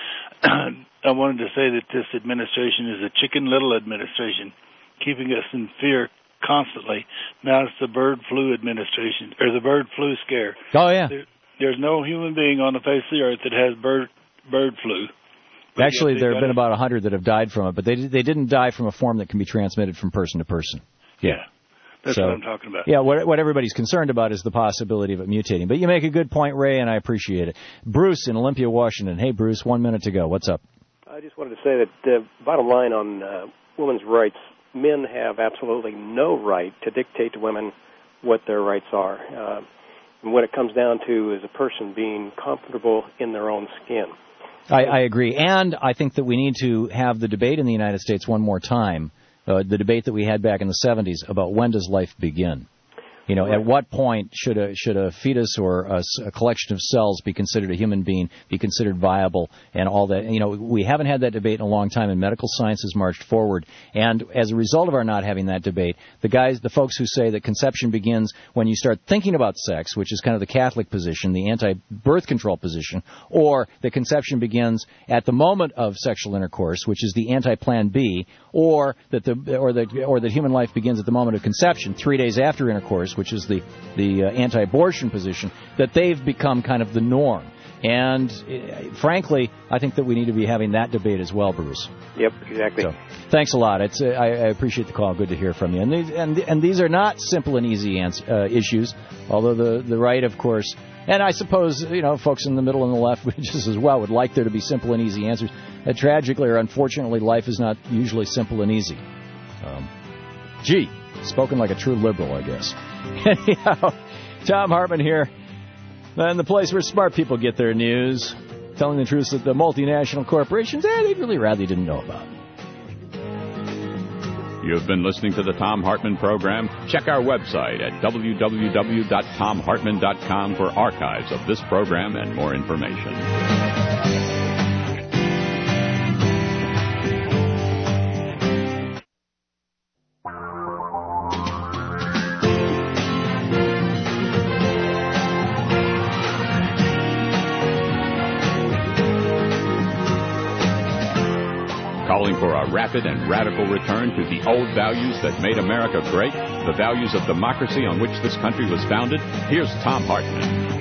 S17: I wanted to say that this administration is a chicken little administration, keeping us in fear constantly. Now it's the bird flu administration, or the bird flu scare.
S2: Oh, yeah.
S17: There, there's no human being on the face of the earth that has bird bird flu. But
S2: Actually, there have been
S17: it.
S2: about one hundred that have died from it, but they they didn't die from a form that can be transmitted from person to person. Yeah.
S17: yeah. That's
S2: so,
S17: what I'm talking about.
S2: Yeah, what, what everybody's concerned about is the possibility of it mutating. But you make a good point, Ray, and I appreciate it. Bruce in Olympia, Washington. Hey, Bruce, one minute to go. What's up?
S19: I just wanted to say that the uh, bottom line on uh, women's rights, men have absolutely no right to dictate to women what their rights are. Uh, and what it comes down to is a person being comfortable in their own skin.
S2: I, I agree. And I think that we need to have the debate in the United States one more time. Uh, the debate that we had back in the seventies about when does life begin. You know, right. At what point should a should a fetus or a, a collection of cells be considered a human being, be considered viable, and all that? You know, we haven't had that debate in a long time, and medical science has marched forward. And as a result of our not having that debate, the guys, the folks who say that conception begins when you start thinking about sex, which is kind of the Catholic position, the anti-birth control position, or that conception begins at the moment of sexual intercourse, which is the anti-Plan B, or that the or that or that human life begins at the moment of conception, three days after intercourse, which is the the uh, anti-abortion position, that they've become kind of the norm. And uh, frankly, I think that we need to be having that debate as well, Bruce.
S19: Yep, exactly. So,
S2: thanks a lot. It's uh, I, I appreciate the call. Good to hear from you. And these, and, and these are not simple and easy ans- uh, issues, although the the right, of course, and I suppose you know folks in the middle and the left just as well would like there to be simple and easy answers. Uh, tragically or unfortunately, life is not usually simple and easy. Um, gee. Spoken like a true liberal, I guess. Anyhow, Thom Hartmann here, and the place where smart people get their news, telling the truth that the multinational corporations, eh, they'd really rather you didn't know about.
S1: You've been listening to the Thom Hartmann Program. Check our website at w w w dot tom hartmann dot com for archives of this program and more information. Calling for a rapid and radical return to the old values that made America great, the values of democracy on which this country was founded, here's Thom Hartmann.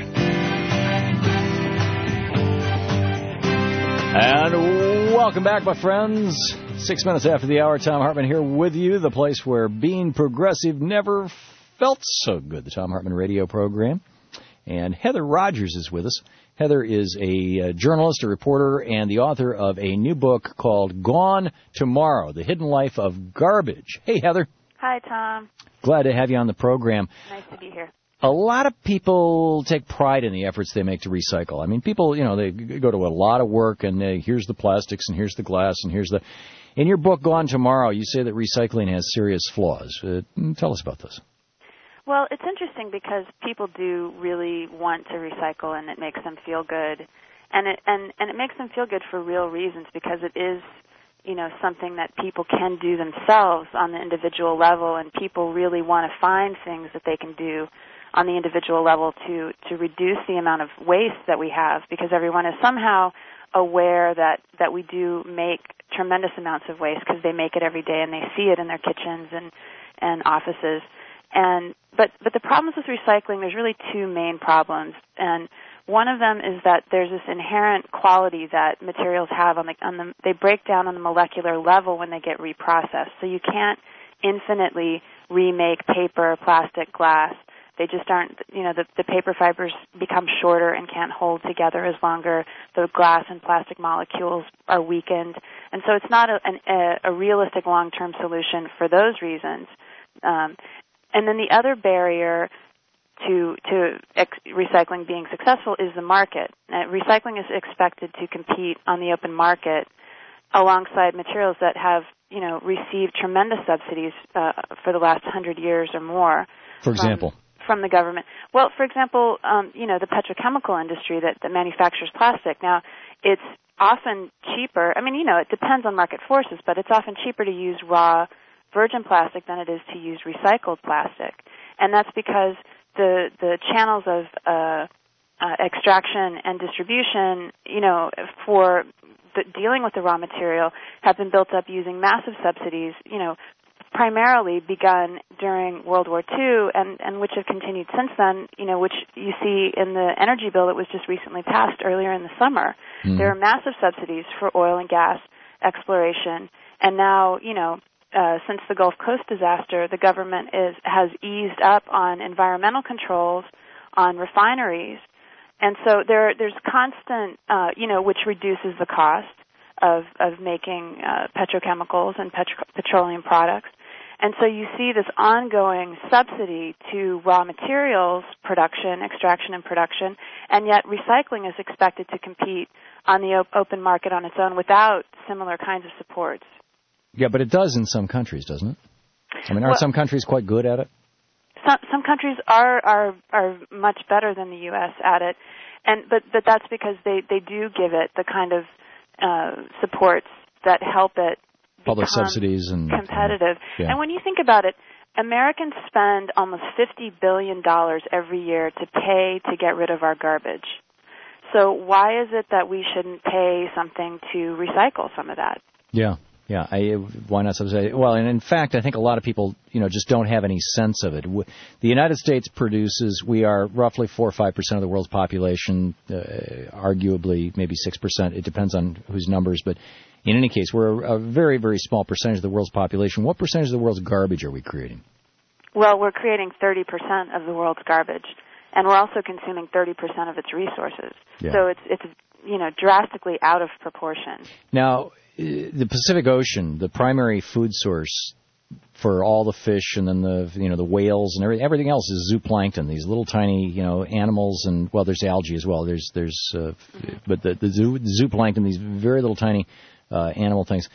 S2: And welcome back, my friends. Six minutes after the hour, Thom Hartmann here with you, the place where being progressive never felt so good, the Thom Hartmann radio program. And Heather Rogers is with us. Heather is a uh, journalist, a reporter, and the author of a new book called Gone Tomorrow, The Hidden Life of Garbage. Hey, Heather.
S20: Hi, Tom.
S2: Glad to have you on the program.
S20: Nice to be here.
S2: A lot of people take pride in the efforts they make to recycle. I mean, people, you know, they go to a lot of work, and they, here's the plastics, and here's the glass, and here's the... In your book, Gone Tomorrow, you say that recycling has serious flaws. Uh, tell us about this.
S20: Well, it's interesting because people do really want to recycle, and it makes them feel good, and it and and it makes them feel good for real reasons, because it is, you know, something that people can do themselves on the individual level, and people really want to find things that they can do on the individual level to to reduce the amount of waste that we have, because everyone is somehow aware that that we do make tremendous amounts of waste, because they make it every day and they see it in their kitchens and and offices. And but but the problems with recycling, there's really two main problems, and one of them is that there's this inherent quality that materials have on the on the they break down on the molecular level when they get reprocessed. So you can't infinitely remake paper, plastic, glass. They just aren't, you know, the, the paper fibers become shorter and can't hold together as longer. The glass and plastic molecules are weakened, and so it's not a, an, a, a realistic long-term solution for those reasons. Um, And then the other barrier to to ex- recycling being successful is the market. Uh, recycling is expected to compete on the open market alongside materials that have, you know, received tremendous subsidies uh, for the last hundred years or more.
S2: For example?
S20: From, from the government. Well, for example, um, you know, the petrochemical industry that, that manufactures plastic. Now, it's often cheaper. I mean, you know, it depends on market forces, but it's often cheaper to use raw virgin plastic than it is to use recycled plastic, and that's because the the channels of uh, uh, extraction and distribution, you know, for the, dealing with the raw material, have been built up using massive subsidies, you know, primarily begun during World War Two, and and which have continued since then, you know, which you see in the energy bill that was just recently passed earlier in the summer. Mm. There are massive subsidies for oil and gas exploration, and now, you know. Uh, since the Gulf Coast disaster, the government is has eased up on environmental controls on refineries, and so there there's constant, uh, you know, which reduces the cost of of making uh, petrochemicals and petro- petroleum products, and so you see this ongoing subsidy to raw materials production, extraction, and production, and yet recycling is expected to compete on the op- open market on its own without similar kinds of supports.
S2: Yeah, but it does in some countries, doesn't it? I mean, aren't
S20: well,
S2: some countries quite good at it?
S20: Some some countries are are are much better than the U S at it, and but but that's because they they do give it the kind of uh, supports that help it
S2: public subsidies and
S20: competitive.
S2: Yeah.
S20: And when you think about it, Americans spend almost fifty billion dollars every year to pay to get rid of our garbage. So why is it that we shouldn't pay something to recycle some of that?
S2: Yeah. Yeah, I, why not subsidize? Well, and in fact, I think a lot of people, you know, just don't have any sense of it. The United States produces, we are roughly four or five percent of the world's population, uh, arguably maybe six percent. It depends on whose numbers, but in any case, we're a, a very, very small percentage of the world's population. What percentage of the world's garbage are we creating?
S20: Well, we're creating thirty percent of the world's garbage, and we're also consuming thirty percent of its resources. Yeah. So it's it's you know drastically out of proportion.
S2: Now, the Pacific Ocean, the primary food source for all the fish, and then the you know the whales and everything. Everything else is zooplankton. These little tiny you know animals, and well, there's algae as well. There's there's uh, but the the, zoo, the zooplankton, these very little tiny uh, animal things.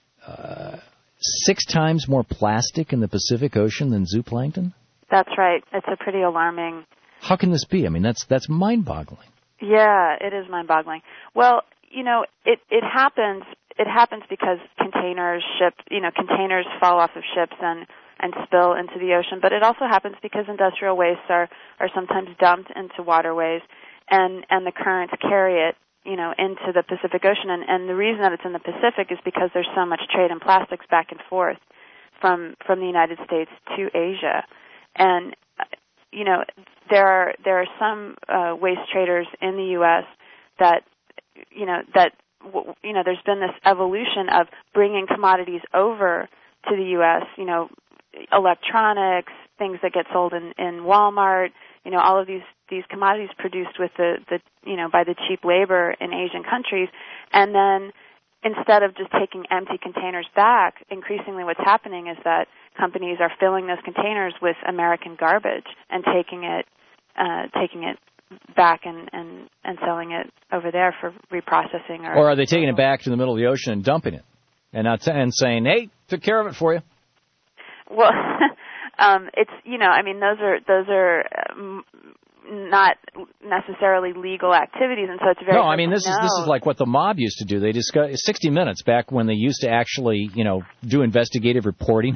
S2: Uh, six times more plastic in the Pacific Ocean than zooplankton?
S20: That's right. It's a pretty alarming.
S2: How can this be? I mean, that's that's mind-boggling.
S20: Yeah, it is mind-boggling. Well, you know, it it happens. It happens because containers, ship, you know, containers fall off of ships and and spill into the ocean. But it also happens because industrial wastes are are sometimes dumped into waterways, and and the currents carry it, you know, into the Pacific Ocean. And, and the reason that it's in the Pacific is because there's so much trade in plastics back and forth from from the United States to Asia. And, you know, there are there are some uh, waste traders in the U S that, you know, that, you know, there's been this evolution of bringing commodities over to the U S, you know, electronics, things that get sold in, in Walmart, you know, all of these, these commodities produced with the, the, you know, by the cheap labor in Asian countries. And then instead of just taking empty containers back, increasingly what's happening is that companies are filling those containers with American garbage and taking it, uh, taking it back and, and, and selling it over there for reprocessing. Or,
S2: or are they taking it back to the middle of the ocean and dumping it and not and saying, hey, took care of it for you?
S20: Well, um, it's, you know, I mean, those are, those are um, not necessarily legal activities, and so it's very
S2: No, I mean, this
S20: know.
S2: is this is like what the mob used to do. They discuss sixty minutes back when they used to actually, you know, do investigative reporting.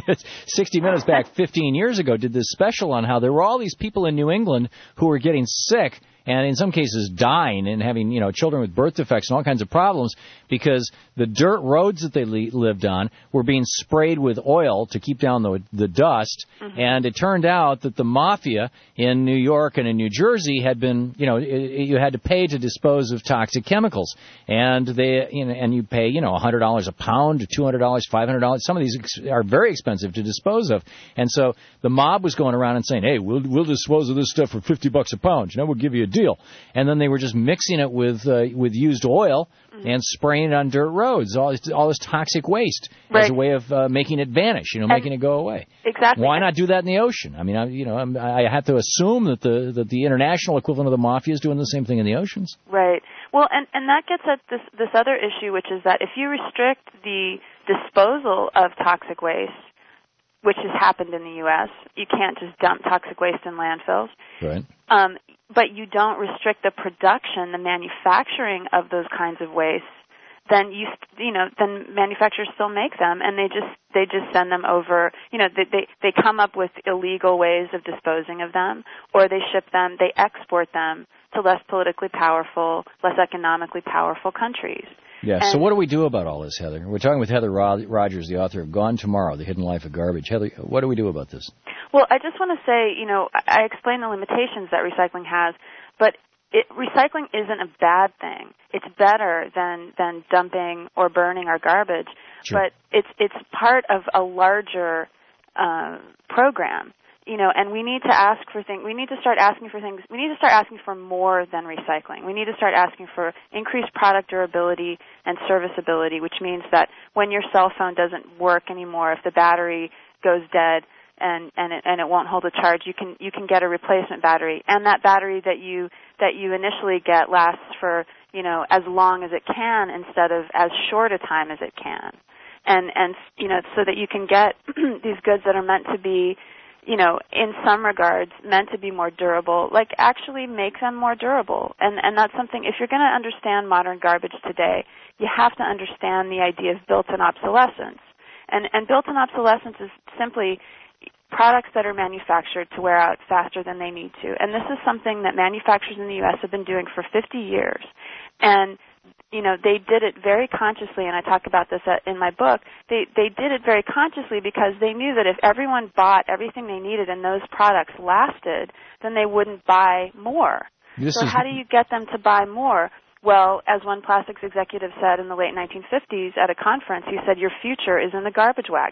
S2: sixty minutes back fifteen years ago did this special on how there were all these people in New England who were getting sick and in some cases dying and having, you know, children with birth defects and all kinds of problems because the dirt roads that they li- lived on were being sprayed with oil to keep down the the dust. Mm-hmm. And it turned out that the mafia in New York and in New Jersey had been, you know, it, it, you had to pay to dispose of toxic chemicals. And they, you know, and you pay, you know, one hundred dollars a pound, two hundred dollars, five hundred dollars. Some of these ex- are very expensive to dispose of. And so the mob was going around and saying, hey, we'll we'll dispose of this stuff for fifty bucks a pound. You know, we'll give you a deal. And then they were just mixing it with uh, with used oil mm-hmm. and spraying it on dirt roads, all this, all this toxic waste
S20: right.
S2: as a way of uh, making it vanish, you know, and making it go away.
S20: Exactly.
S2: Why not do that in the ocean? I mean, I, you know, I'm, I have to assume that the that the international equivalent of the mafia is doing the same thing in the oceans.
S20: Right. Well, and, and that gets at this this other issue, which is that if you restrict the disposal of toxic waste, which has happened in the U S, you can't just dump toxic waste in landfills.
S2: Right.
S20: Um, but you don't restrict the production, the manufacturing of those kinds of wastes, then you you know then manufacturers still make them, and they just they just send them over. You know, they they, they come up with illegal ways of disposing of them, or they ship them, they export them to less politically powerful, less economically powerful countries.
S2: Yeah,
S20: and
S2: so what do we do about all this, Heather? We're talking with Heather Rogers, the author of Gone Tomorrow, The Hidden Life of Garbage. Heather, what do we do about this?
S20: Well, I just want to say, you know, I explained the limitations that recycling has, but it, recycling isn't a bad thing. It's better than, than dumping or burning our garbage, sure. but it's it's part of a larger uh, program. You know, and we need to ask for things. We need to start asking for things. We need to start asking for more than recycling. We need to start asking for increased product durability and serviceability, which means that when your cell phone doesn't work anymore, if the battery goes dead and and it, and it won't hold a charge, you can you can get a replacement battery, and that battery that you that you initially get lasts for, you know, as long as it can instead of as short a time as it can, and and you know, so that you can get these goods that are meant to be, you know, in some regards, meant to be more durable, like actually make them more durable. And and that's something, if you're going to understand modern garbage today, you have to understand the idea of built-in obsolescence. And and built-in obsolescence is simply products that are manufactured to wear out faster than they need to. And this is something that manufacturers in the U S have been doing for fifty years. And you know, they did it very consciously, and I talk about this in my book. They they did it very consciously because they knew that if everyone bought everything they needed and those products lasted, then they wouldn't buy more. This so is... how do you get them to buy more? Well, as one plastics executive said in the late nineteen fifties at a conference, he said, your future is in the garbage wagon.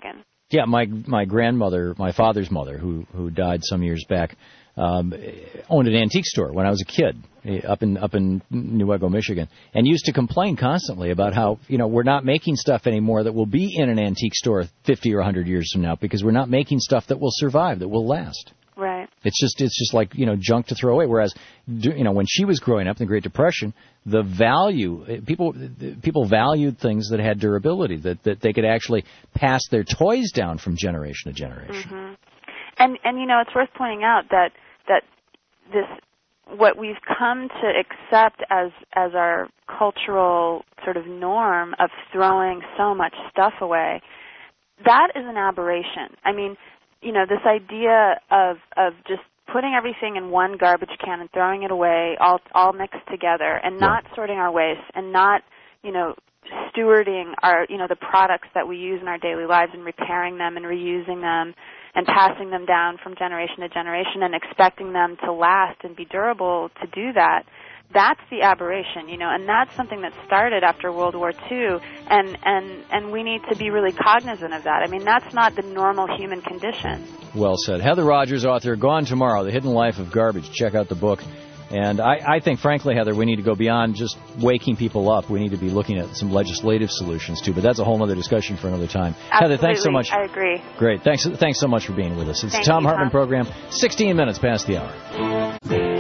S2: Yeah, my my grandmother, my father's mother, who who died some years back, um, owned an antique store when I was a kid up in up in Newego, Michigan, and used to complain constantly about how, you know, we're not making stuff anymore that will be in an antique store fifty or one hundred years from now because we're not making stuff that will survive, that will last.
S20: Right.
S2: It's just it's just like, you know, junk to throw away. Whereas, you know, when she was growing up in the Great Depression, the value people people valued things that had durability, that that they could actually pass their toys down from generation to generation.
S20: Mm-hmm. And and you know, it's worth pointing out that that this what we've come to accept as as our cultural sort of norm of throwing so much stuff away, that is an aberration. I mean, you know, this idea of of just putting everything in one garbage can and throwing it away all all mixed together and not yeah. sorting our waste and not, you know, stewarding our, you know, the products that we use in our daily lives and repairing them and reusing them and passing them down from generation to generation and expecting them to last and be durable to do that. That's the aberration, you know, and that's something that started after World War Two, and, and, and we need to be really cognizant of that. I mean, that's not the normal human condition.
S2: Well said. Heather Rogers, author, Gone Tomorrow, The Hidden Life of Garbage. Check out the book. And I, I think, frankly, Heather, we need to go beyond just waking people up. We need to be looking at some legislative solutions, too. But that's a whole other discussion for another time.
S20: Absolutely.
S2: Heather, thanks so much.
S20: I agree.
S2: Great. Thanks Thanks so much for being with us. It's
S20: Thank
S2: the Tom
S20: you,
S2: Hartman
S20: Tom.
S2: Program, sixteen minutes past the hour.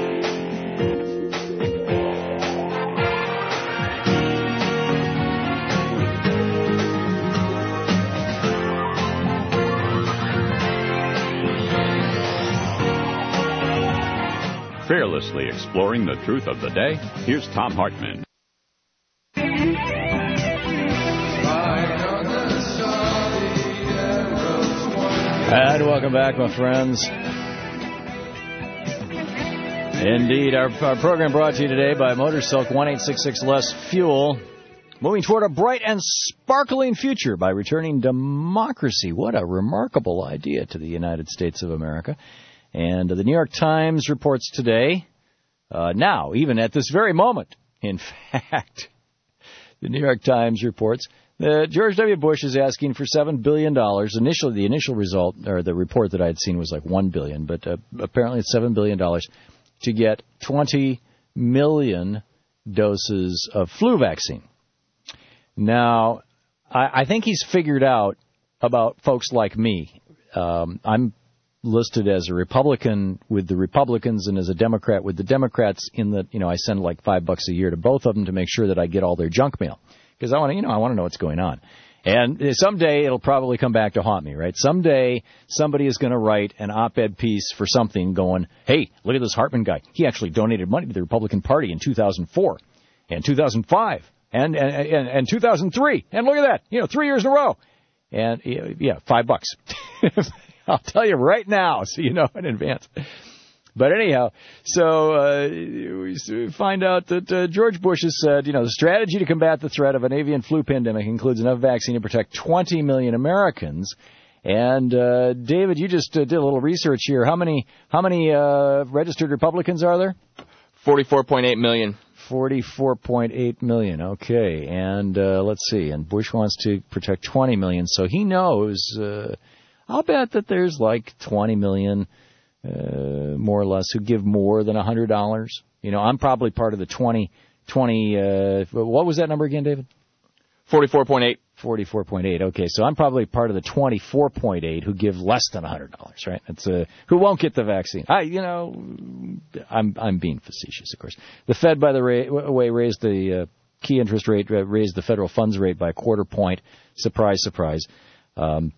S1: Fearlessly exploring the truth of the day, here's Tom Hartman.
S2: And welcome back, my friends. Indeed, our, our program brought to you today by Motorsilk, one eight six six less fuel. Moving toward a bright and sparkling future by returning democracy. What a remarkable idea to the United States of America. And the New York Times reports today, uh, now, even at this very moment, in fact, the New York Times reports that George W. Bush is asking for seven billion dollars. Initially, the initial result, or the report that I had seen was like one billion dollars, but uh, apparently it's seven billion dollars to get twenty million doses of flu vaccine. Now, I, I think he's figured out about folks like me. Um, I'm listed as a Republican with the Republicans and as a Democrat with the Democrats, in that, you know, I send like five bucks a year to both of them to make sure that I get all their junk mail, because I want to, you know, I want to know what's going on. And someday it'll probably come back to haunt me, right? Someday somebody is going to write an op-ed piece for something going, hey, look at this Hartman guy. He actually donated money to the Republican Party in two thousand four and two thousand five and, and, and, and two thousand three. And look at that, you know, three years in a row. And, yeah, five bucks. I'll tell you right now, so you know in advance. But anyhow, so uh, we find out that uh, George Bush has said, you know, the strategy to combat the threat of an avian flu pandemic includes enough vaccine to protect twenty million Americans. And uh, David, you just uh, did a little research here. How many how many uh, registered Republicans are there?
S21: forty-four point eight million.
S2: forty-four point eight million. Okay, and uh, let's see. And Bush wants to protect twenty million, so he knows. Uh, I'll bet that there's like twenty million, uh, more or less, who give more than one hundred dollars. You know, I'm probably part of the twenty, twenty, uh, what was that number again, David?
S21: forty-four point eight.
S2: forty-four point eight. Okay, so I'm probably part of the twenty-four point eight who give less than one hundred dollars, right? It's uh, who won't get the vaccine. I, you know, I'm I'm being facetious, of course. The Fed, by the ra- way, raised the uh, key interest rate, uh, raised the federal funds rate by a quarter point. Surprise, surprise. Um,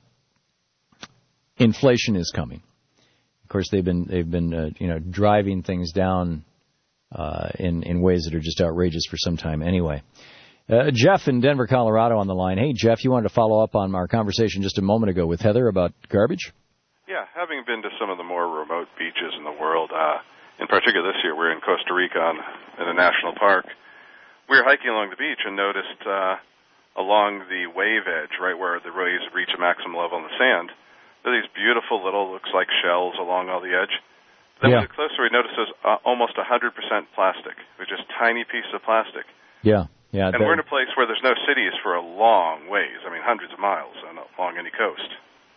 S2: Inflation is coming. Of course, they've been they've been uh, you know driving things down uh, in in ways that are just outrageous for some time. Anyway, uh, Jeff in Denver, Colorado, on the line. Hey, Jeff, you wanted to follow up on our conversation just a moment ago with Heather about garbage?
S22: Yeah, having been to some of the more remote beaches in the world, uh, in particular this year, we're in Costa Rica on, in a national park. We were hiking along the beach and noticed uh, along the wave edge, right where the waves reach a maximum level in the sand, there are these beautiful little, looks like shells along all the edge. Then
S2: yeah.
S22: when we get closer, we notice there's uh, almost one hundred percent plastic. They're just tiny pieces of plastic.
S2: Yeah, yeah.
S22: And we're in a place where there's no cities for a long ways. I mean, hundreds of miles along any coast.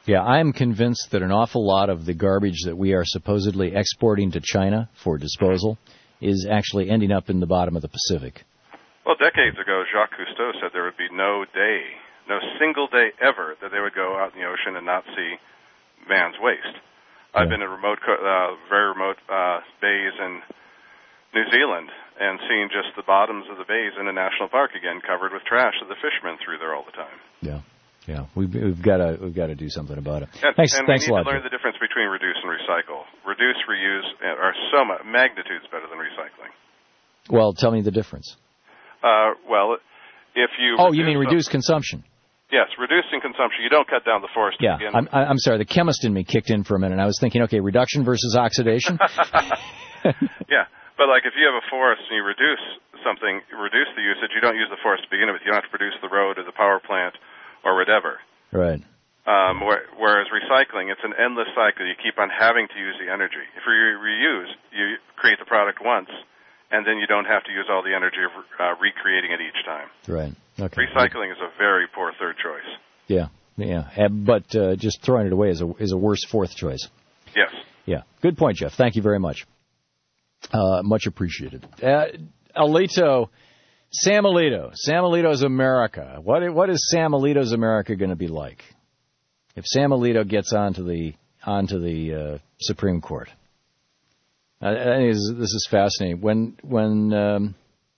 S2: Yeah, I'm convinced that an awful lot of the garbage that we are supposedly exporting to China for disposal is actually ending up in the bottom of the Pacific.
S22: Well, decades ago, Jacques Cousteau said there would be no day, no single day ever that they would go out in the ocean and not see man's waste. I've been in remote, uh, very remote uh, bays in New Zealand and seen just the bottoms of the bays in a national park again covered with trash that the fishermen threw there all the time.
S2: Yeah, yeah, we've, we've got to we've got to do something about it.
S22: And,
S2: thanks,
S22: and
S2: thanks
S22: we
S2: a
S22: need
S2: lot.
S22: to learn the difference between reduce and recycle. Reduce, reuse are so much magnitudes better than recycling.
S2: Well, tell me the difference.
S22: Uh, well, if you
S2: oh, you mean
S22: the,
S2: reduce consumption?
S22: Yes, reducing consumption. You don't cut down the forest.
S2: Yeah,
S22: to begin
S2: I'm, I'm sorry. The chemist in me kicked in for a minute. I was thinking, okay, reduction versus oxidation.
S22: Yeah, but like if you have a forest and you reduce something, reduce the usage, you don't use the forest to begin with. You don't have to produce the road or the power plant or whatever.
S2: Right.
S22: Um, whereas recycling, it's an endless cycle. You keep on having to use the energy. If you reuse, you create the product once, and then you don't have to use all the energy of uh, recreating it each time.
S2: Right. Okay.
S22: Recycling is a very poor third choice.
S2: Yeah, yeah. Uh, but uh, just throwing it away is a is a worse fourth choice.
S22: Yes.
S2: Yeah. Good point, Jeff. Thank you very much. Uh, much appreciated. Uh, Alito, Sam Alito, Sam Alito's America. What what is Sam Alito's America going to be like if Sam Alito gets onto the onto the uh, Supreme Court? I, I think this, this is fascinating. When when um,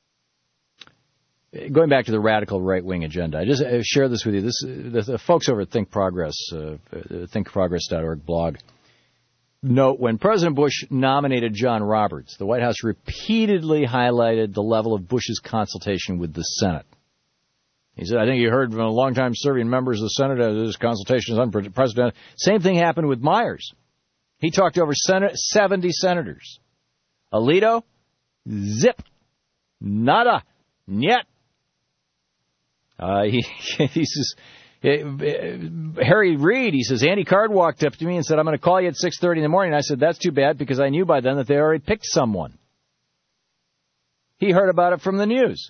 S2: going back to the radical right wing agenda, I just uh, share this with you. This the, the folks over at Think Progress, uh, think progress dot org blog. Note, when President Bush nominated John Roberts, the White House repeatedly highlighted the level of Bush's consultation with the Senate. He said, I think you heard from a longtime serving members of the Senate that this consultation is unprecedented. Same thing happened with Myers. He talked to over seventy senators. Alito, zip, nada, nyet. Uh, he, he says... Harry Reid, he says, Andy Card walked up to me and said, I'm going to call you at six thirty in the morning. I said, that's too bad because I knew by then that they already picked someone. He heard about it from the news.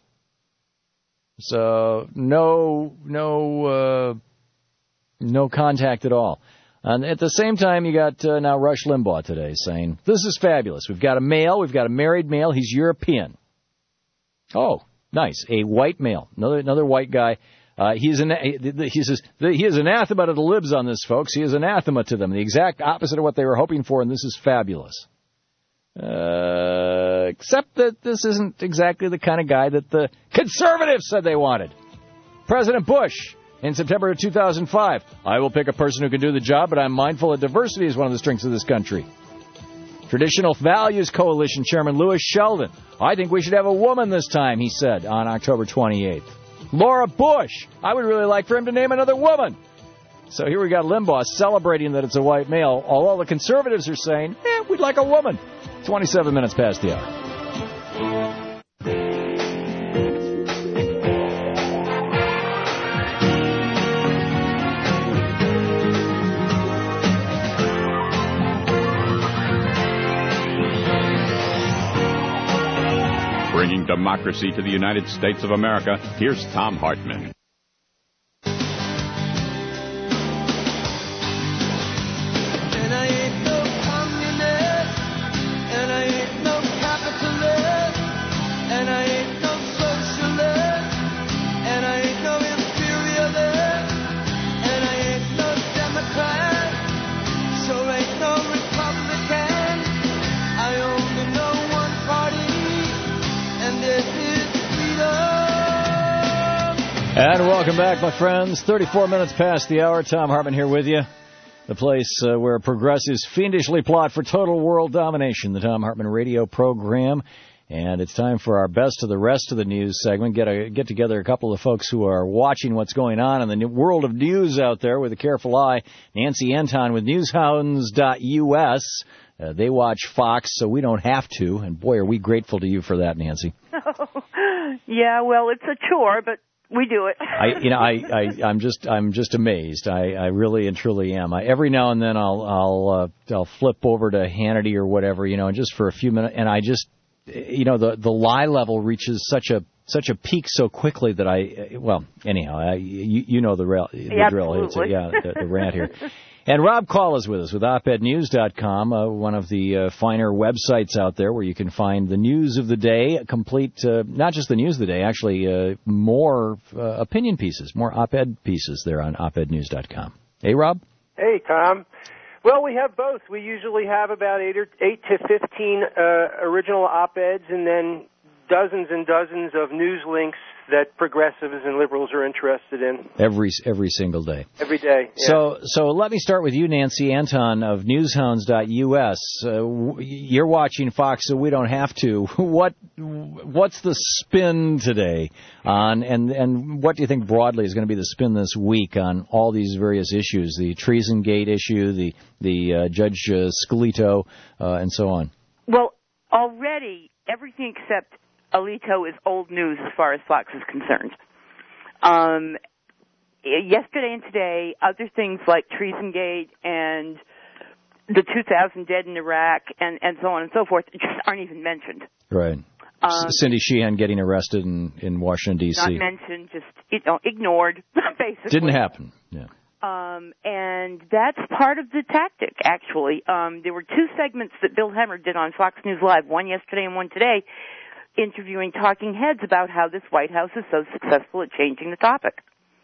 S2: So no, no, uh, no contact at all. And at the same time, you got uh, now Rush Limbaugh today saying, this is fabulous. We've got a male. We've got a married male. He's European. Oh, nice. A white male. Another, another white guy. Uh, he, is an, he says he is anathema to the libs on this, folks. He is anathema to them. The exact opposite of what they were hoping for, and this is fabulous. Uh, except that this isn't exactly the kind of guy that the conservatives said they wanted. President Bush, in September of two thousand five, I will pick a person who can do the job, but I'm mindful that diversity is one of the strengths of this country. Traditional Values Coalition Chairman Lewis Sheldon, I think we should have a woman this time, he said on October twenty-eighth. Laura Bush, I would really like for him to name another woman. So here we got Limbaugh celebrating that it's a white male, although the conservatives are saying, eh, we'd like a woman. twenty-seven minutes past the hour.
S1: Bringing democracy to the United States of America, here's Thom Hartmann.
S5: And I ain't no communist, and I ain't no capitalist, and I ain't no socialist, and I ain't no imperialist, and I ain't no Democrat, so ain't no Republican. I only know one party, and this is freedom.
S2: And welcome back, my friends. thirty-four minutes past the hour. Thom Hartmann here with you. The place uh, where progressives fiendishly plot for total world domination, the Thom Hartmann radio program. And it's time for our best of the rest of the news segment. Get a, get together a couple of folks who are watching what's going on in the new world of news out there with a careful eye. Nancy Anton with newshounds dot U S. Uh, they watch Fox, so we don't have to. And boy, are we grateful to you for that, Nancy.
S3: Yeah, well, it's a chore, but we do it.
S2: I, you know, I, I, I'm just, I'm just amazed. I, I really and truly am. I, every now and then, I'll, I'll, uh, I'll flip over to Hannity or whatever, you know, and just for a few minutes, and I just, you know, the, the lie level reaches such a such a peak so quickly that I, well, anyhow, I, you, you know the, real, the
S3: yeah,
S2: drill.
S3: Absolutely.
S2: It's, yeah, the, the rant here. And Rob Call is with us with op ed news dot com, uh, one of the uh, finer websites out there where you can find the news of the day, complete, uh, not just the news of the day, actually uh, more uh, opinion pieces, more op-ed pieces there on op ed news dot com. Hey, Rob?
S19: Hey, Tom. Well, we have both. We usually have about eight or eight to fifteen uh, original op-eds, and then dozens and dozens of news links that progressives and liberals are interested in.
S2: Every every single day.
S19: Every day. Yeah.
S2: So so let me start with you, Nancy Anton of newshounds dot U S. Uh, you're watching Fox, so we don't have to. What what's the spin today on, and and what do you think broadly is going to be the spin this week on all these various issues, the Treason Gate issue, the the uh, Judge uh, Scalito, uh, and so on?
S3: Well, already everything except Alito is old news as far as Fox is concerned. Um, yesterday and today, other things like Treason Gate and the two thousand dead in Iraq and, and so on and so forth just aren't even mentioned.
S2: Right.
S3: Um,
S2: Cindy Sheehan getting arrested in, in Washington, D C
S3: Not mentioned, just you know, ignored, basically.
S2: Didn't happen. Yeah.
S3: Um, and that's part of the tactic, actually. Um, there were two segments that Bill Hemmer did on Fox News Live, one yesterday and one today, interviewing talking heads about how this White House is so successful at changing the topic.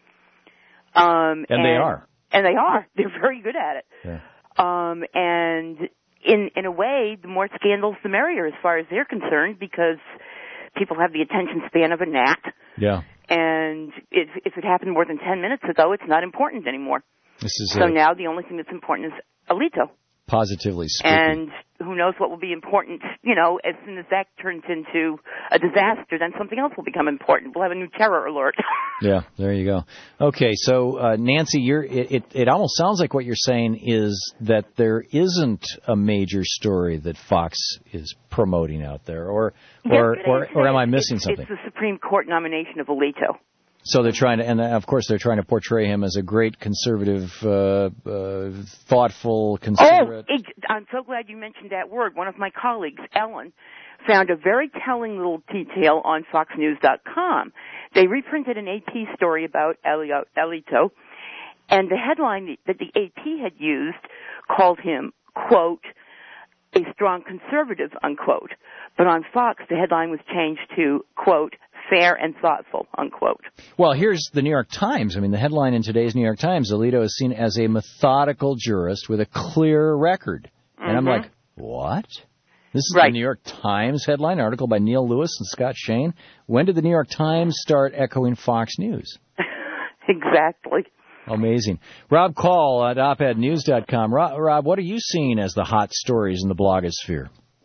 S3: Um,
S2: and, and they are.
S3: And they are. They're very good at it.
S2: Yeah.
S3: Um, and in in a way, the more scandals, the merrier as far as they're concerned, because people have the attention span of a gnat.
S2: Yeah.
S3: And if, if it happened more than ten minutes ago, it's not important anymore.
S2: This is
S3: so
S2: a,
S3: now the only thing that's important is Alito.
S2: Positively speaking.
S3: And who knows what will be important, you know, as soon as that turns into a disaster, then something else will become important. We'll have a new terror alert.
S2: Yeah, there you go. Okay, so uh, Nancy, you're, it, it, it almost sounds like what you're saying is that there isn't a major story that Fox is promoting out there, or or,
S3: yes,
S2: or, or am I missing
S3: it's,
S2: something?
S3: It's the Supreme Court nomination of Alito.
S2: So they're trying to, and of course they're trying to portray him as a great conservative, uh, uh, thoughtful, considerate.
S3: Oh, it, I'm so glad you mentioned that word. One of my colleagues, Ellen, found a very telling little detail on fox news dot com. They reprinted an A P story about Alito, and the headline that the A P had used called him, quote, a strong conservative, unquote. But on Fox, the headline was changed to, quote, fair and thoughtful, unquote.
S2: Well, here's the New York Times. I mean, the headline in today's New York Times, Alito is seen as a methodical jurist with a clear record. Mm-hmm. And I'm like, what? This is
S3: right.
S2: the New York Times headline, article by Neil Lewis and Scott Shane. When did the New York Times start echoing Fox News?
S3: Exactly.
S2: Amazing. Rob Call at op ed news dot com. Rob, Rob, what are you seeing as the hot stories in the blogosphere?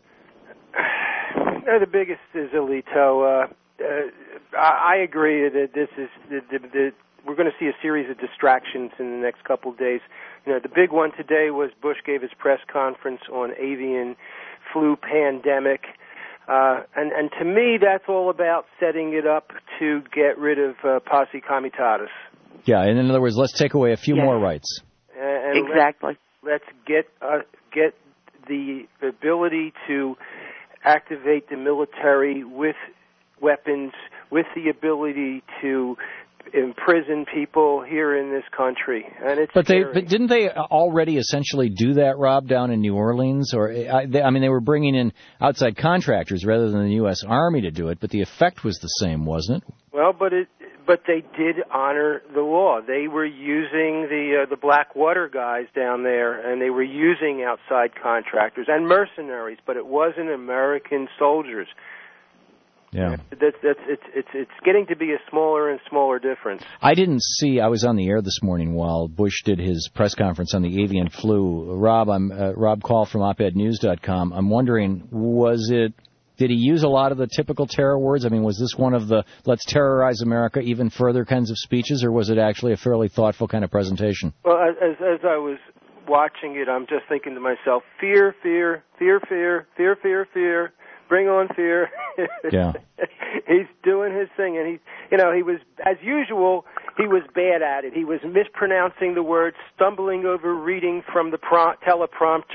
S19: Uh, the biggest is Alito. Uh, uh, I, I agree that this is the, the, the, we're going to see a series of distractions in the next couple of days. You know, the big one today was Bush gave his press conference on avian flu pandemic. Uh, and, and to me, that's all about setting it up to get rid of uh, posse comitatus.
S2: Yeah, and in other words, let's take away a few
S3: yes.
S2: more rights.
S19: And
S3: exactly.
S19: Let's, let's get uh, get the ability to activate the military with weapons, with the ability to imprison people here in this country, and it's
S2: but they
S19: scary.
S2: but didn't they already essentially do that, Rob, down in New Orleans? Or I, they, I mean, they were bringing in outside contractors rather than the U S Army to do it, but the effect was the same, wasn't it?
S19: Well, but it but they did honor the law. They were using the uh, the Blackwater guys down there, and they were using outside contractors and mercenaries, but it wasn't American soldiers.
S2: Yeah,
S19: that's that's it's it's it's getting to be a smaller and smaller difference.
S2: I didn't see. I was on the air this morning while Bush did his press conference on the avian flu. Rob, I'm uh, Rob Call from op ed news dot com. I'm wondering, was it? Did he use a lot of the typical terror words? I mean, was this one of the "let's terrorize America even further" kinds of speeches, or was it actually a fairly thoughtful kind of presentation?
S19: Well, as as I was watching it, I'm just thinking to myself, fear, fear, fear, fear, fear, fear, fear. Bring on fear.
S2: Yeah.
S19: He's doing his thing, and he, you know, he was, as usual, he was bad at it. He was mispronouncing the words, stumbling over reading from the pro- teleprompter.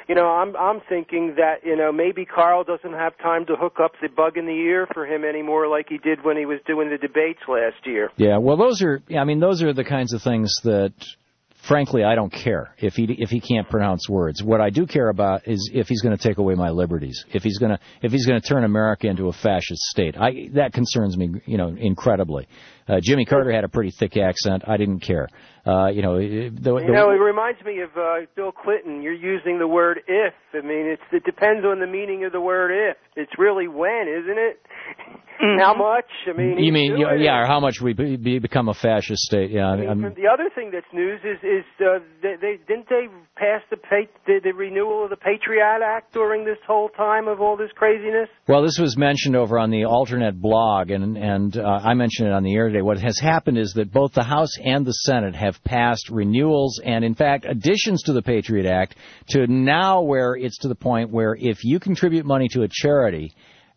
S19: you know, I'm I'm thinking that, you know, maybe Carl doesn't have time to hook up the bug in the ear for him anymore like he did when he was doing the debates last year.
S2: Yeah, well, those are, I mean, those are the kinds of things that, frankly, I don't care if he if he can't pronounce words. What I do care about is if he's going to take away my liberties. If he's going to if he's going to turn America into a fascist state. I that concerns me, you know, incredibly. Uh, Jimmy Carter had a pretty thick accent. I didn't care. Uh, you know, the, the,
S19: you know, it reminds me of uh, Bill Clinton. You're using the word if. I mean, it's, it depends on the meaning of the word if. It's really when, isn't it? Mm-hmm. How much? I mean,
S2: you mean yeah, yeah, or how much we be, be, become a fascist state? Yeah.
S19: I mean,
S2: I'm,
S19: the other thing that's news is is uh, they, they didn't they pass the, the the renewal of the Patriot Act during this whole time of all this craziness?
S2: Well, this was mentioned over on the Alternate blog, and and uh, I mentioned it on the air today. What has happened is that both the House and the Senate have passed renewals and, in fact, additions to the Patriot Act to now where it's to the point where if you contribute money to a charity,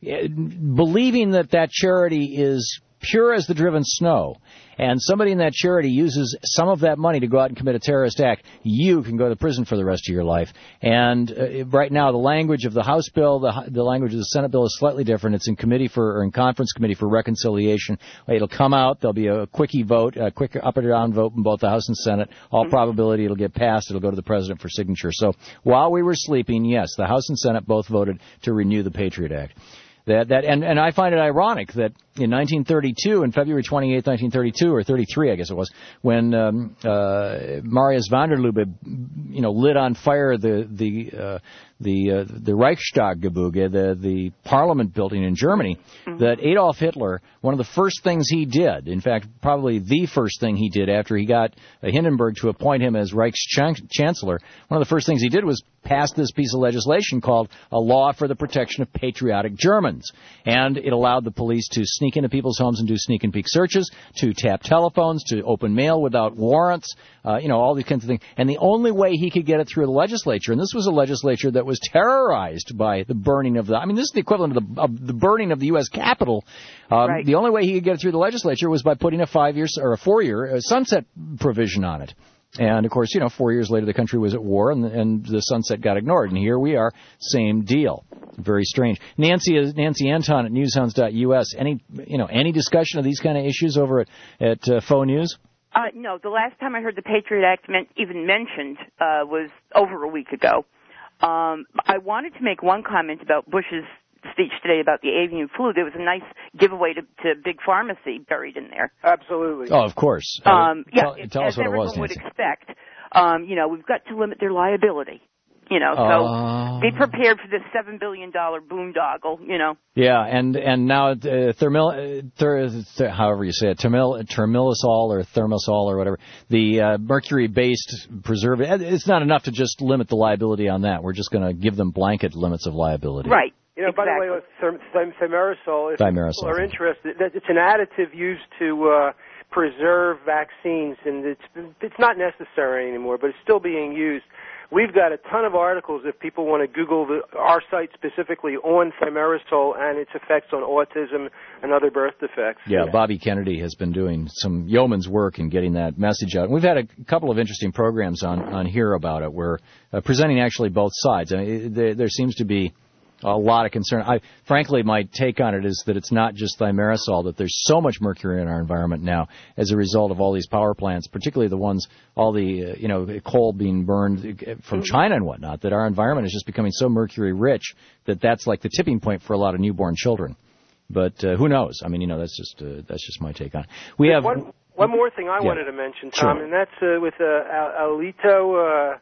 S2: believing that that charity is pure as the driven snow, and somebody in that charity uses some of that money to go out and commit a terrorist act, you can go to prison for the rest of your life. And uh, right now, the language of the House bill, the, the language of the Senate bill is slightly different. It's in committee for, or in conference committee for reconciliation. It'll come out. There'll be a quickie vote, a quick up or down vote in both the House and Senate. All probability, it'll get passed. It'll go to the president for signature. So while we were sleeping, yes, the House and Senate both voted to renew the Patriot Act. That that and, and I find it ironic that in nineteen thirty-two, in February twenty-eighth, nineteen thirty-two, or thirty-three, I guess it was, when um, uh, Marius van der Lubbe, you know, lit on fire the the uh, the uh, the Reichstaggebäude, the the Parliament building in Germany, mm-hmm. that Adolf Hitler, one of the first things he did, in fact, probably the first thing he did after he got uh, Hindenburg to appoint him as Reichschancellor, one of the first things he did was pass this piece of legislation called a law for the protection of patriotic Germans. And it allowed the police to sneak into people's homes and do sneak and peek searches, to tap telephones, to open mail without warrants, uh, you know, all these kinds of things. And the only way he could get it through the legislature, and this was a legislature that was terrorized by the burning of the, I mean, this is the equivalent of the, of the burning of the U S Capitol. Um, right. The only way he could get it through the legislature was by putting a five-year or a four-year sunset provision on it. And, of course, you know, four years later the country was at war and, and the sunset got ignored. And here we are, same deal. Very strange. Nancy Nancy Anton at newshounds dot U S. Any, you know, any discussion of these kind of issues over at, at uh, Faux News?
S3: Uh, no, the last time I heard the Patriot Act meant, even mentioned uh, was over a week ago. Um, I wanted to make one comment about Bush's speech today about the avian flu. There was a nice giveaway to, to Big Pharmacy buried in there.
S19: Absolutely.
S2: Oh, of course.
S3: Um, yeah,
S2: tell, tell us what it was,
S3: everyone would
S2: Nancy.
S3: expect. Um, you know, we've got to limit their liability. You know, so
S2: uh,
S3: be prepared for this seven billion dollar boondoggle. You know. Yeah,
S2: and and now uh, thermil, uh, ther, th- however you say it, termil, termilisol or thermosol or whatever, the uh, mercury-based preservative. It's not enough to just limit the liability on that. We're just going to give them blanket limits of liability.
S3: Right.
S19: You know,
S3: exactly.
S19: by the way, with therm- thimerosal, if
S2: thimerosal.
S19: people are interested, it's an additive used to uh, preserve vaccines, and it's it's not necessary anymore, but it's still being used. We've got a ton of articles if people want to Google the, our site specifically on thimerosal and its effects on autism and other birth defects.
S2: Yeah, Bobby Kennedy has been doing some yeoman's work in getting that message out. And we've had a couple of interesting programs on, on here about it. We're uh, presenting actually both sides. I mean, it, there, there seems to be a lot of concern. I, frankly, my take on it is that it's not just thimerosal, that there's so much mercury in our environment now as a result of all these power plants, particularly the ones, all the, uh, you know, coal being burned from China and whatnot, that our environment is just becoming so mercury rich that that's like the tipping point for a lot of newborn children. But uh, who knows? I mean, you know, that's just uh, that's just my take on it. We
S19: There's
S2: have
S19: one, one more thing I
S2: yeah.
S19: wanted to mention, Tom,
S2: sure.
S19: and that's uh, with uh, Alito. Uh,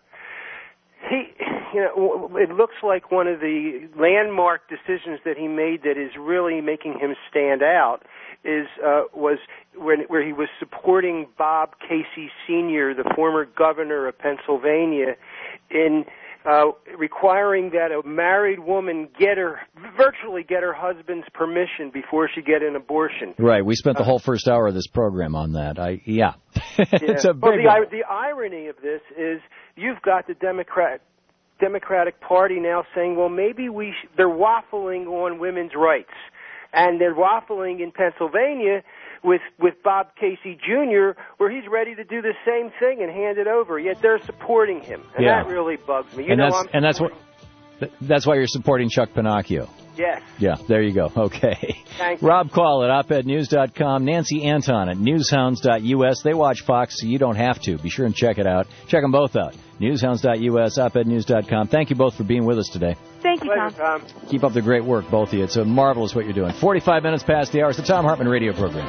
S19: He, you know, it looks like one of the landmark decisions that he made that is really making him stand out is uh, was when, where he was supporting Bob Casey Senior, the former governor of Pennsylvania, in uh, requiring that a married woman get her, virtually get her husband's permission before she get an abortion.
S2: Right. We spent the whole first hour of this program on that. I yeah. It's
S19: yeah.
S2: a big
S19: well, the,
S2: one.
S19: the irony of this is you've got the Democrat Democratic Party now saying, well, maybe we sh- they're waffling on women's rights, and they're waffling in Pennsylvania
S4: with with Bob Casey Junior, where he's ready to do the same thing and hand it over. Yet they're supporting him, and
S2: Yeah.
S4: that really bugs me. You
S2: and
S4: know,
S2: that's
S4: I'm
S2: and that's what th- that's why you're supporting Chuck Pinocchio.
S4: Yes.
S2: Yeah, there you go. Okay.
S4: Thank you.
S2: Rob Call at op ed news dot com, Nancy Anton at newshounds dot u s. They watch Fox, so you don't have to. Be sure and check it out. Check them both out. newshounds dot u s, op ed news dot com. Thank you both for being with us today.
S15: Thank you, Tom.
S4: Tom.
S2: Keep up the great work, both of you. It's a marvelous what you're doing. forty-five minutes past the hour. It's the Tom Hartman radio program.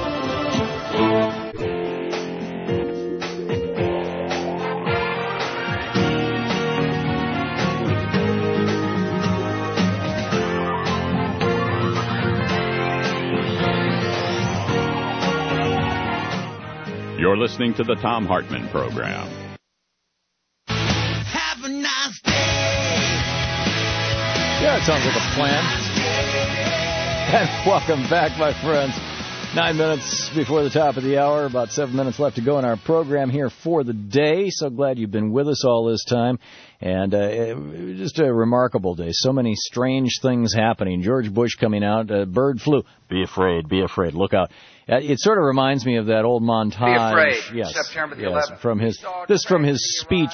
S1: You're listening to the Tom Hartman Program.
S5: Have a nice day.
S2: Yeah, it sounds like a plan. And welcome back, my friends. Nine minutes before the top of the hour, about seven minutes left to go in our program here for the day. So glad you've been with us all this time. And uh, just a remarkable day. So many strange things happening. George Bush coming out, uh, bird flu. Be afraid, be afraid, look out. Uh, it sort of reminds me of that old montage.
S6: Be afraid.
S2: Yes,
S6: September the
S2: yes,
S6: eleventh.
S2: from his, this from his speech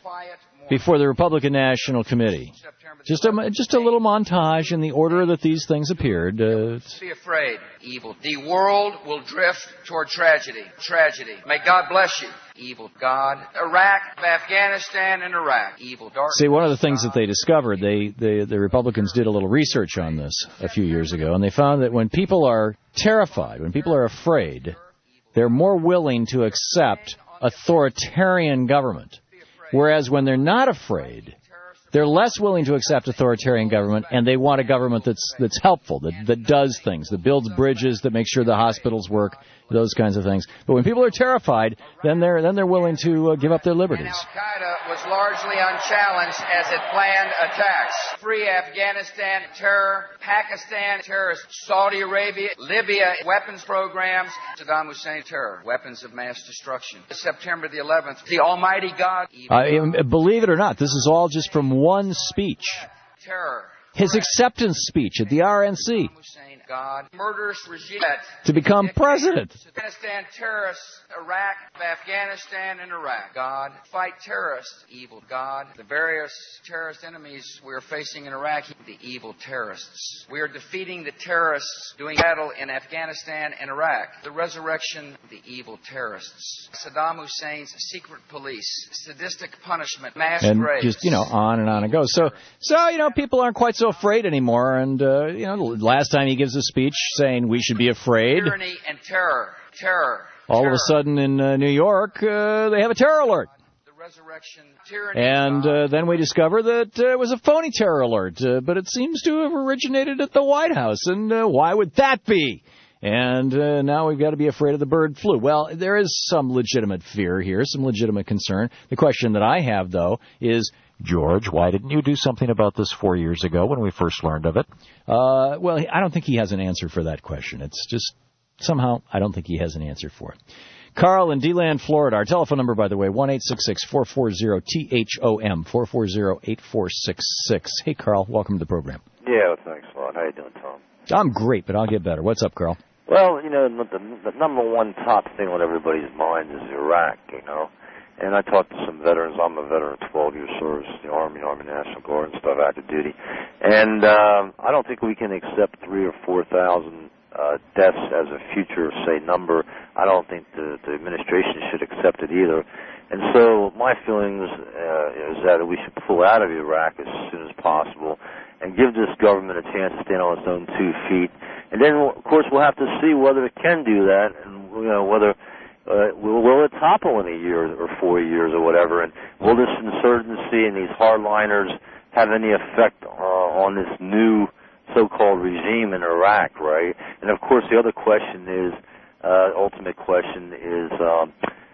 S2: before the Republican National Committee. Just a, just a little montage in the order that these things appeared. Uh,
S6: Be afraid, evil. The world will drift toward tragedy. Tragedy. May God bless you, evil God. Iraq, Afghanistan, and Iraq. Evil dark.
S2: See, one of the things that they discovered, they, they the Republicans did a little research on this a few years ago, and they found that when people are terrified, when people are afraid, they're more willing to accept authoritarian government. Whereas when they're not afraid, they're less willing to accept authoritarian government, and they want a government that's that's helpful, that that does things, that builds bridges, that makes sure the hospitals work, those kinds of things. But when people are terrified, then they're then they're willing to uh, give up their liberties.
S6: Al-Qaeda was largely unchallenged as it planned attacks. Free Afghanistan, terror, Pakistan, terrorists, Saudi Arabia, Libya, weapons programs, Saddam Hussein, terror, weapons of mass destruction. September the eleventh, the Almighty God.
S2: Uh, believe it or not, this is all just from one speech.
S6: Terror.
S2: His acceptance speech at the R N C.
S6: God, murderous regime
S2: To become president.
S6: Afghanistan terrorists, Iraq, Afghanistan, and Iraq. God, fight terrorists, evil God. The various terrorist enemies we are facing in Iraq, the evil terrorists. We are defeating the terrorists doing battle in Afghanistan and Iraq. The resurrection of the evil terrorists. Saddam Hussein's secret police, sadistic punishment, mass
S2: And
S6: graves.
S2: just, you know, on and on it goes. So, so you know, people aren't quite so afraid anymore. And, uh, you know, last time he gives a speech saying we should be afraid.
S6: Tyranny and terror. Terror.
S2: All of a sudden in uh, New York, uh, they have a terror alert.
S6: The resurrection, tyranny.
S2: And uh, then we discover that uh, it was a phony terror alert. Uh, but it seems to have originated at the White House. And uh, why would that be? And uh, now we've got to be afraid of the bird flu. Well, there is some legitimate fear here, some legitimate concern. The question that I have, though, is, George, why didn't you do something about this four years ago when we first learned of it? Uh, well, I don't think he has an answer for that question. It's just, somehow, I don't think he has an answer for it. Carl in DeLand, Florida. Our telephone number, by the way, one eight six six, four four zero, T H O M, four four zero, eight four six six. Hey, Carl, welcome to the program.
S23: Yeah, well, thanks a lot. How you doing, Tom?
S2: I'm great, but I'll get better. What's up, Carl?
S23: Well, you know, the, the number one top thing on everybody's mind is Iraq, you know. And I talked to some veterans. I'm a veteran of twelve years service, the Army, Army National Guard and stuff, active duty. And um, I don't think we can accept three or four thousand uh, deaths as a future, say, number. I don't think the, the administration should accept it either. And so my feelings uh, is that we should pull out of Iraq as soon as possible and give this government a chance to stand on its own two feet. And then, of course, we'll have to see whether it can do that, and you know whether. Uh, will, will it topple in a year or four years or whatever? And will this insurgency and these hardliners have any effect uh, on this new so-called regime in Iraq, right? And, of course, the other question is, uh, ultimate question is, um,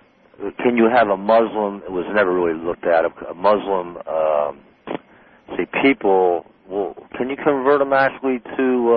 S23: can you have a Muslim, it was never really looked at, a Muslim, um, say, people, well, can you convert them actually to uh,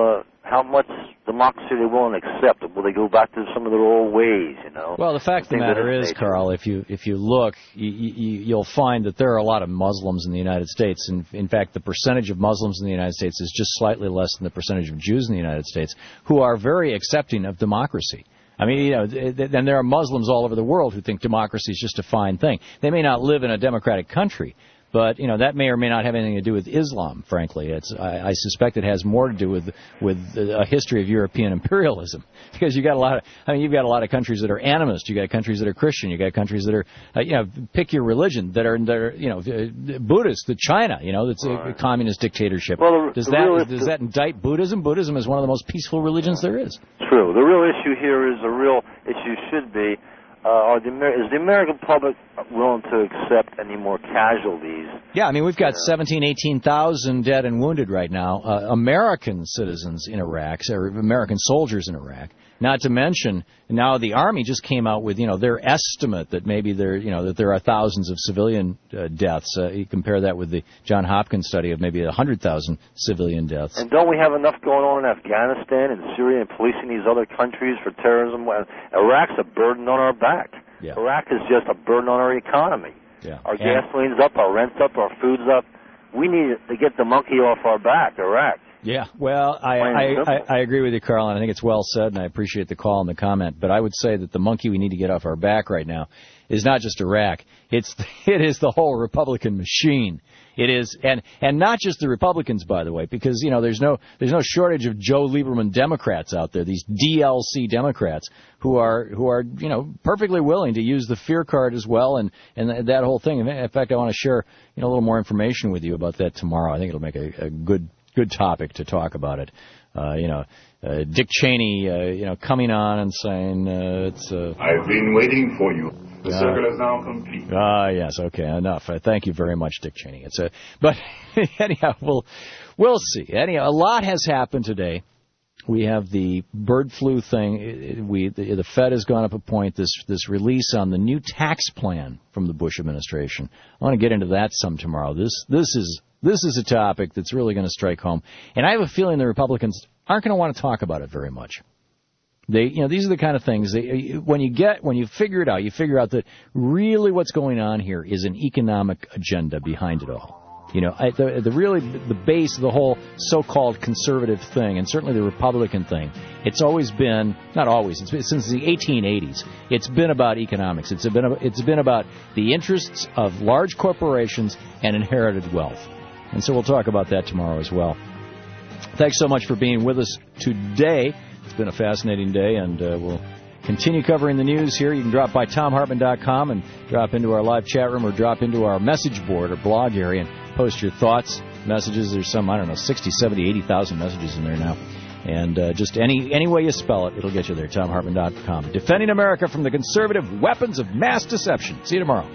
S23: how much democracy they're willing to accept. Will they go back to some of their old ways, you know?
S2: Well, the fact of the matter is, Carl, if you if you look, you, you, you'll find that there are a lot of Muslims in the United States. And in fact, the percentage of Muslims in the United States is just slightly less than the percentage of Jews in the United States, who are very accepting of democracy. I mean, you know, and there are Muslims all over the world who think democracy is just a fine thing. They may not live in a democratic country, but, you know, that may or may not have anything to do with Islam, frankly. It's, I, I suspect it has more to do with with a history of European imperialism. Because you got a lot of, I mean, you've got a lot of countries that are animist. You got countries that are Christian. You got countries that are, uh, you know, pick your religion, that are, that are you know, uh, Buddhist, the China, you know, that's a, right. a communist dictatorship. Well, the, does, the that, does that indict Buddhism? Buddhism is one of the most peaceful religions there is.
S23: True. The real issue here is, the real issue should be, Uh, are the, is the American public willing to accept any more casualties?
S2: Yeah, I mean, we've got seventeen, eighteen thousand dead and wounded right now, uh, American citizens in Iraq, or American soldiers in Iraq. Not to mention, now the Army just came out with, you know, their estimate that maybe there, you know, that there are thousands of civilian uh, deaths. Uh, you compare that with the John Hopkins study of maybe one hundred thousand civilian deaths.
S23: And don't we have enough going on in Afghanistan and Syria and policing these other countries for terrorism? Iraq's a burden on our back.
S2: Yeah.
S23: Iraq is just a burden on our economy.
S2: Yeah.
S23: Our
S2: and
S23: gasoline's up, our rent's up, our food's up. We need to get the monkey off our back, Iraq.
S2: Yeah, well, I, I, I, I agree with you, Carl, and I think it's well said, and I appreciate the call and the comment. But I would say that the monkey we need to get off our back right now is not just Iraq. It's it is the whole Republican machine. It is, and and not just the Republicans, by the way, because you know there's no there's no shortage of Joe Lieberman Democrats out there. These D L C Democrats who are who are you know perfectly willing to use the fear card as well, and and that whole thing. In fact, I want to share you know a little more information with you about that tomorrow. I think it'll make a, a good. Good topic to talk about it. Uh, you know, uh, Dick Cheney, uh, you know, coming on and saying uh, it's. Uh,
S7: I've been waiting for you. The
S2: uh,
S7: circle is now complete.
S2: Ah, uh, yes, okay, enough. Uh, thank you very much, Dick Cheney. It's a, but anyhow, we'll we'll see. Anyhow, a lot has happened today. We have the bird flu thing. We the, the Fed has gone up a point. This this release on the new tax plan from the Bush administration. I want to get into that some tomorrow. This this is. This is a topic that's really going to strike home, and I have a feeling the Republicans aren't going to want to talk about it very much. They, you know, these are the kind of things they, when you get, when you figure it out, you figure out that really what's going on here is an economic agenda behind it all. You know, I, the, the really the base of the whole so-called conservative thing, and certainly the Republican thing, it's always been, not always, it's been, since the eighteen eighties, it's been about economics. It's been it's been about the interests of large corporations and inherited wealth. And so we'll talk about that tomorrow as well. Thanks so much for being with us today. It's been a fascinating day, and uh, we'll continue covering the news here. You can drop by tom hartman dot com and drop into our live chat room or drop into our message board or blog area and post your thoughts, messages. There's some, I don't know, sixty, seventy, eighty thousand messages in there now. And uh, just any any way you spell it, it'll get you there, tom hartman dot com. Defending America from the conservative weapons of mass deception. See you tomorrow.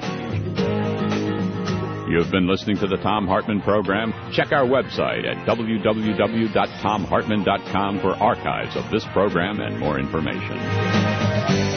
S1: You've been listening to the Thom Hartmann Program. Check our website at w w w dot tom hartman dot com for archives of this program and more information.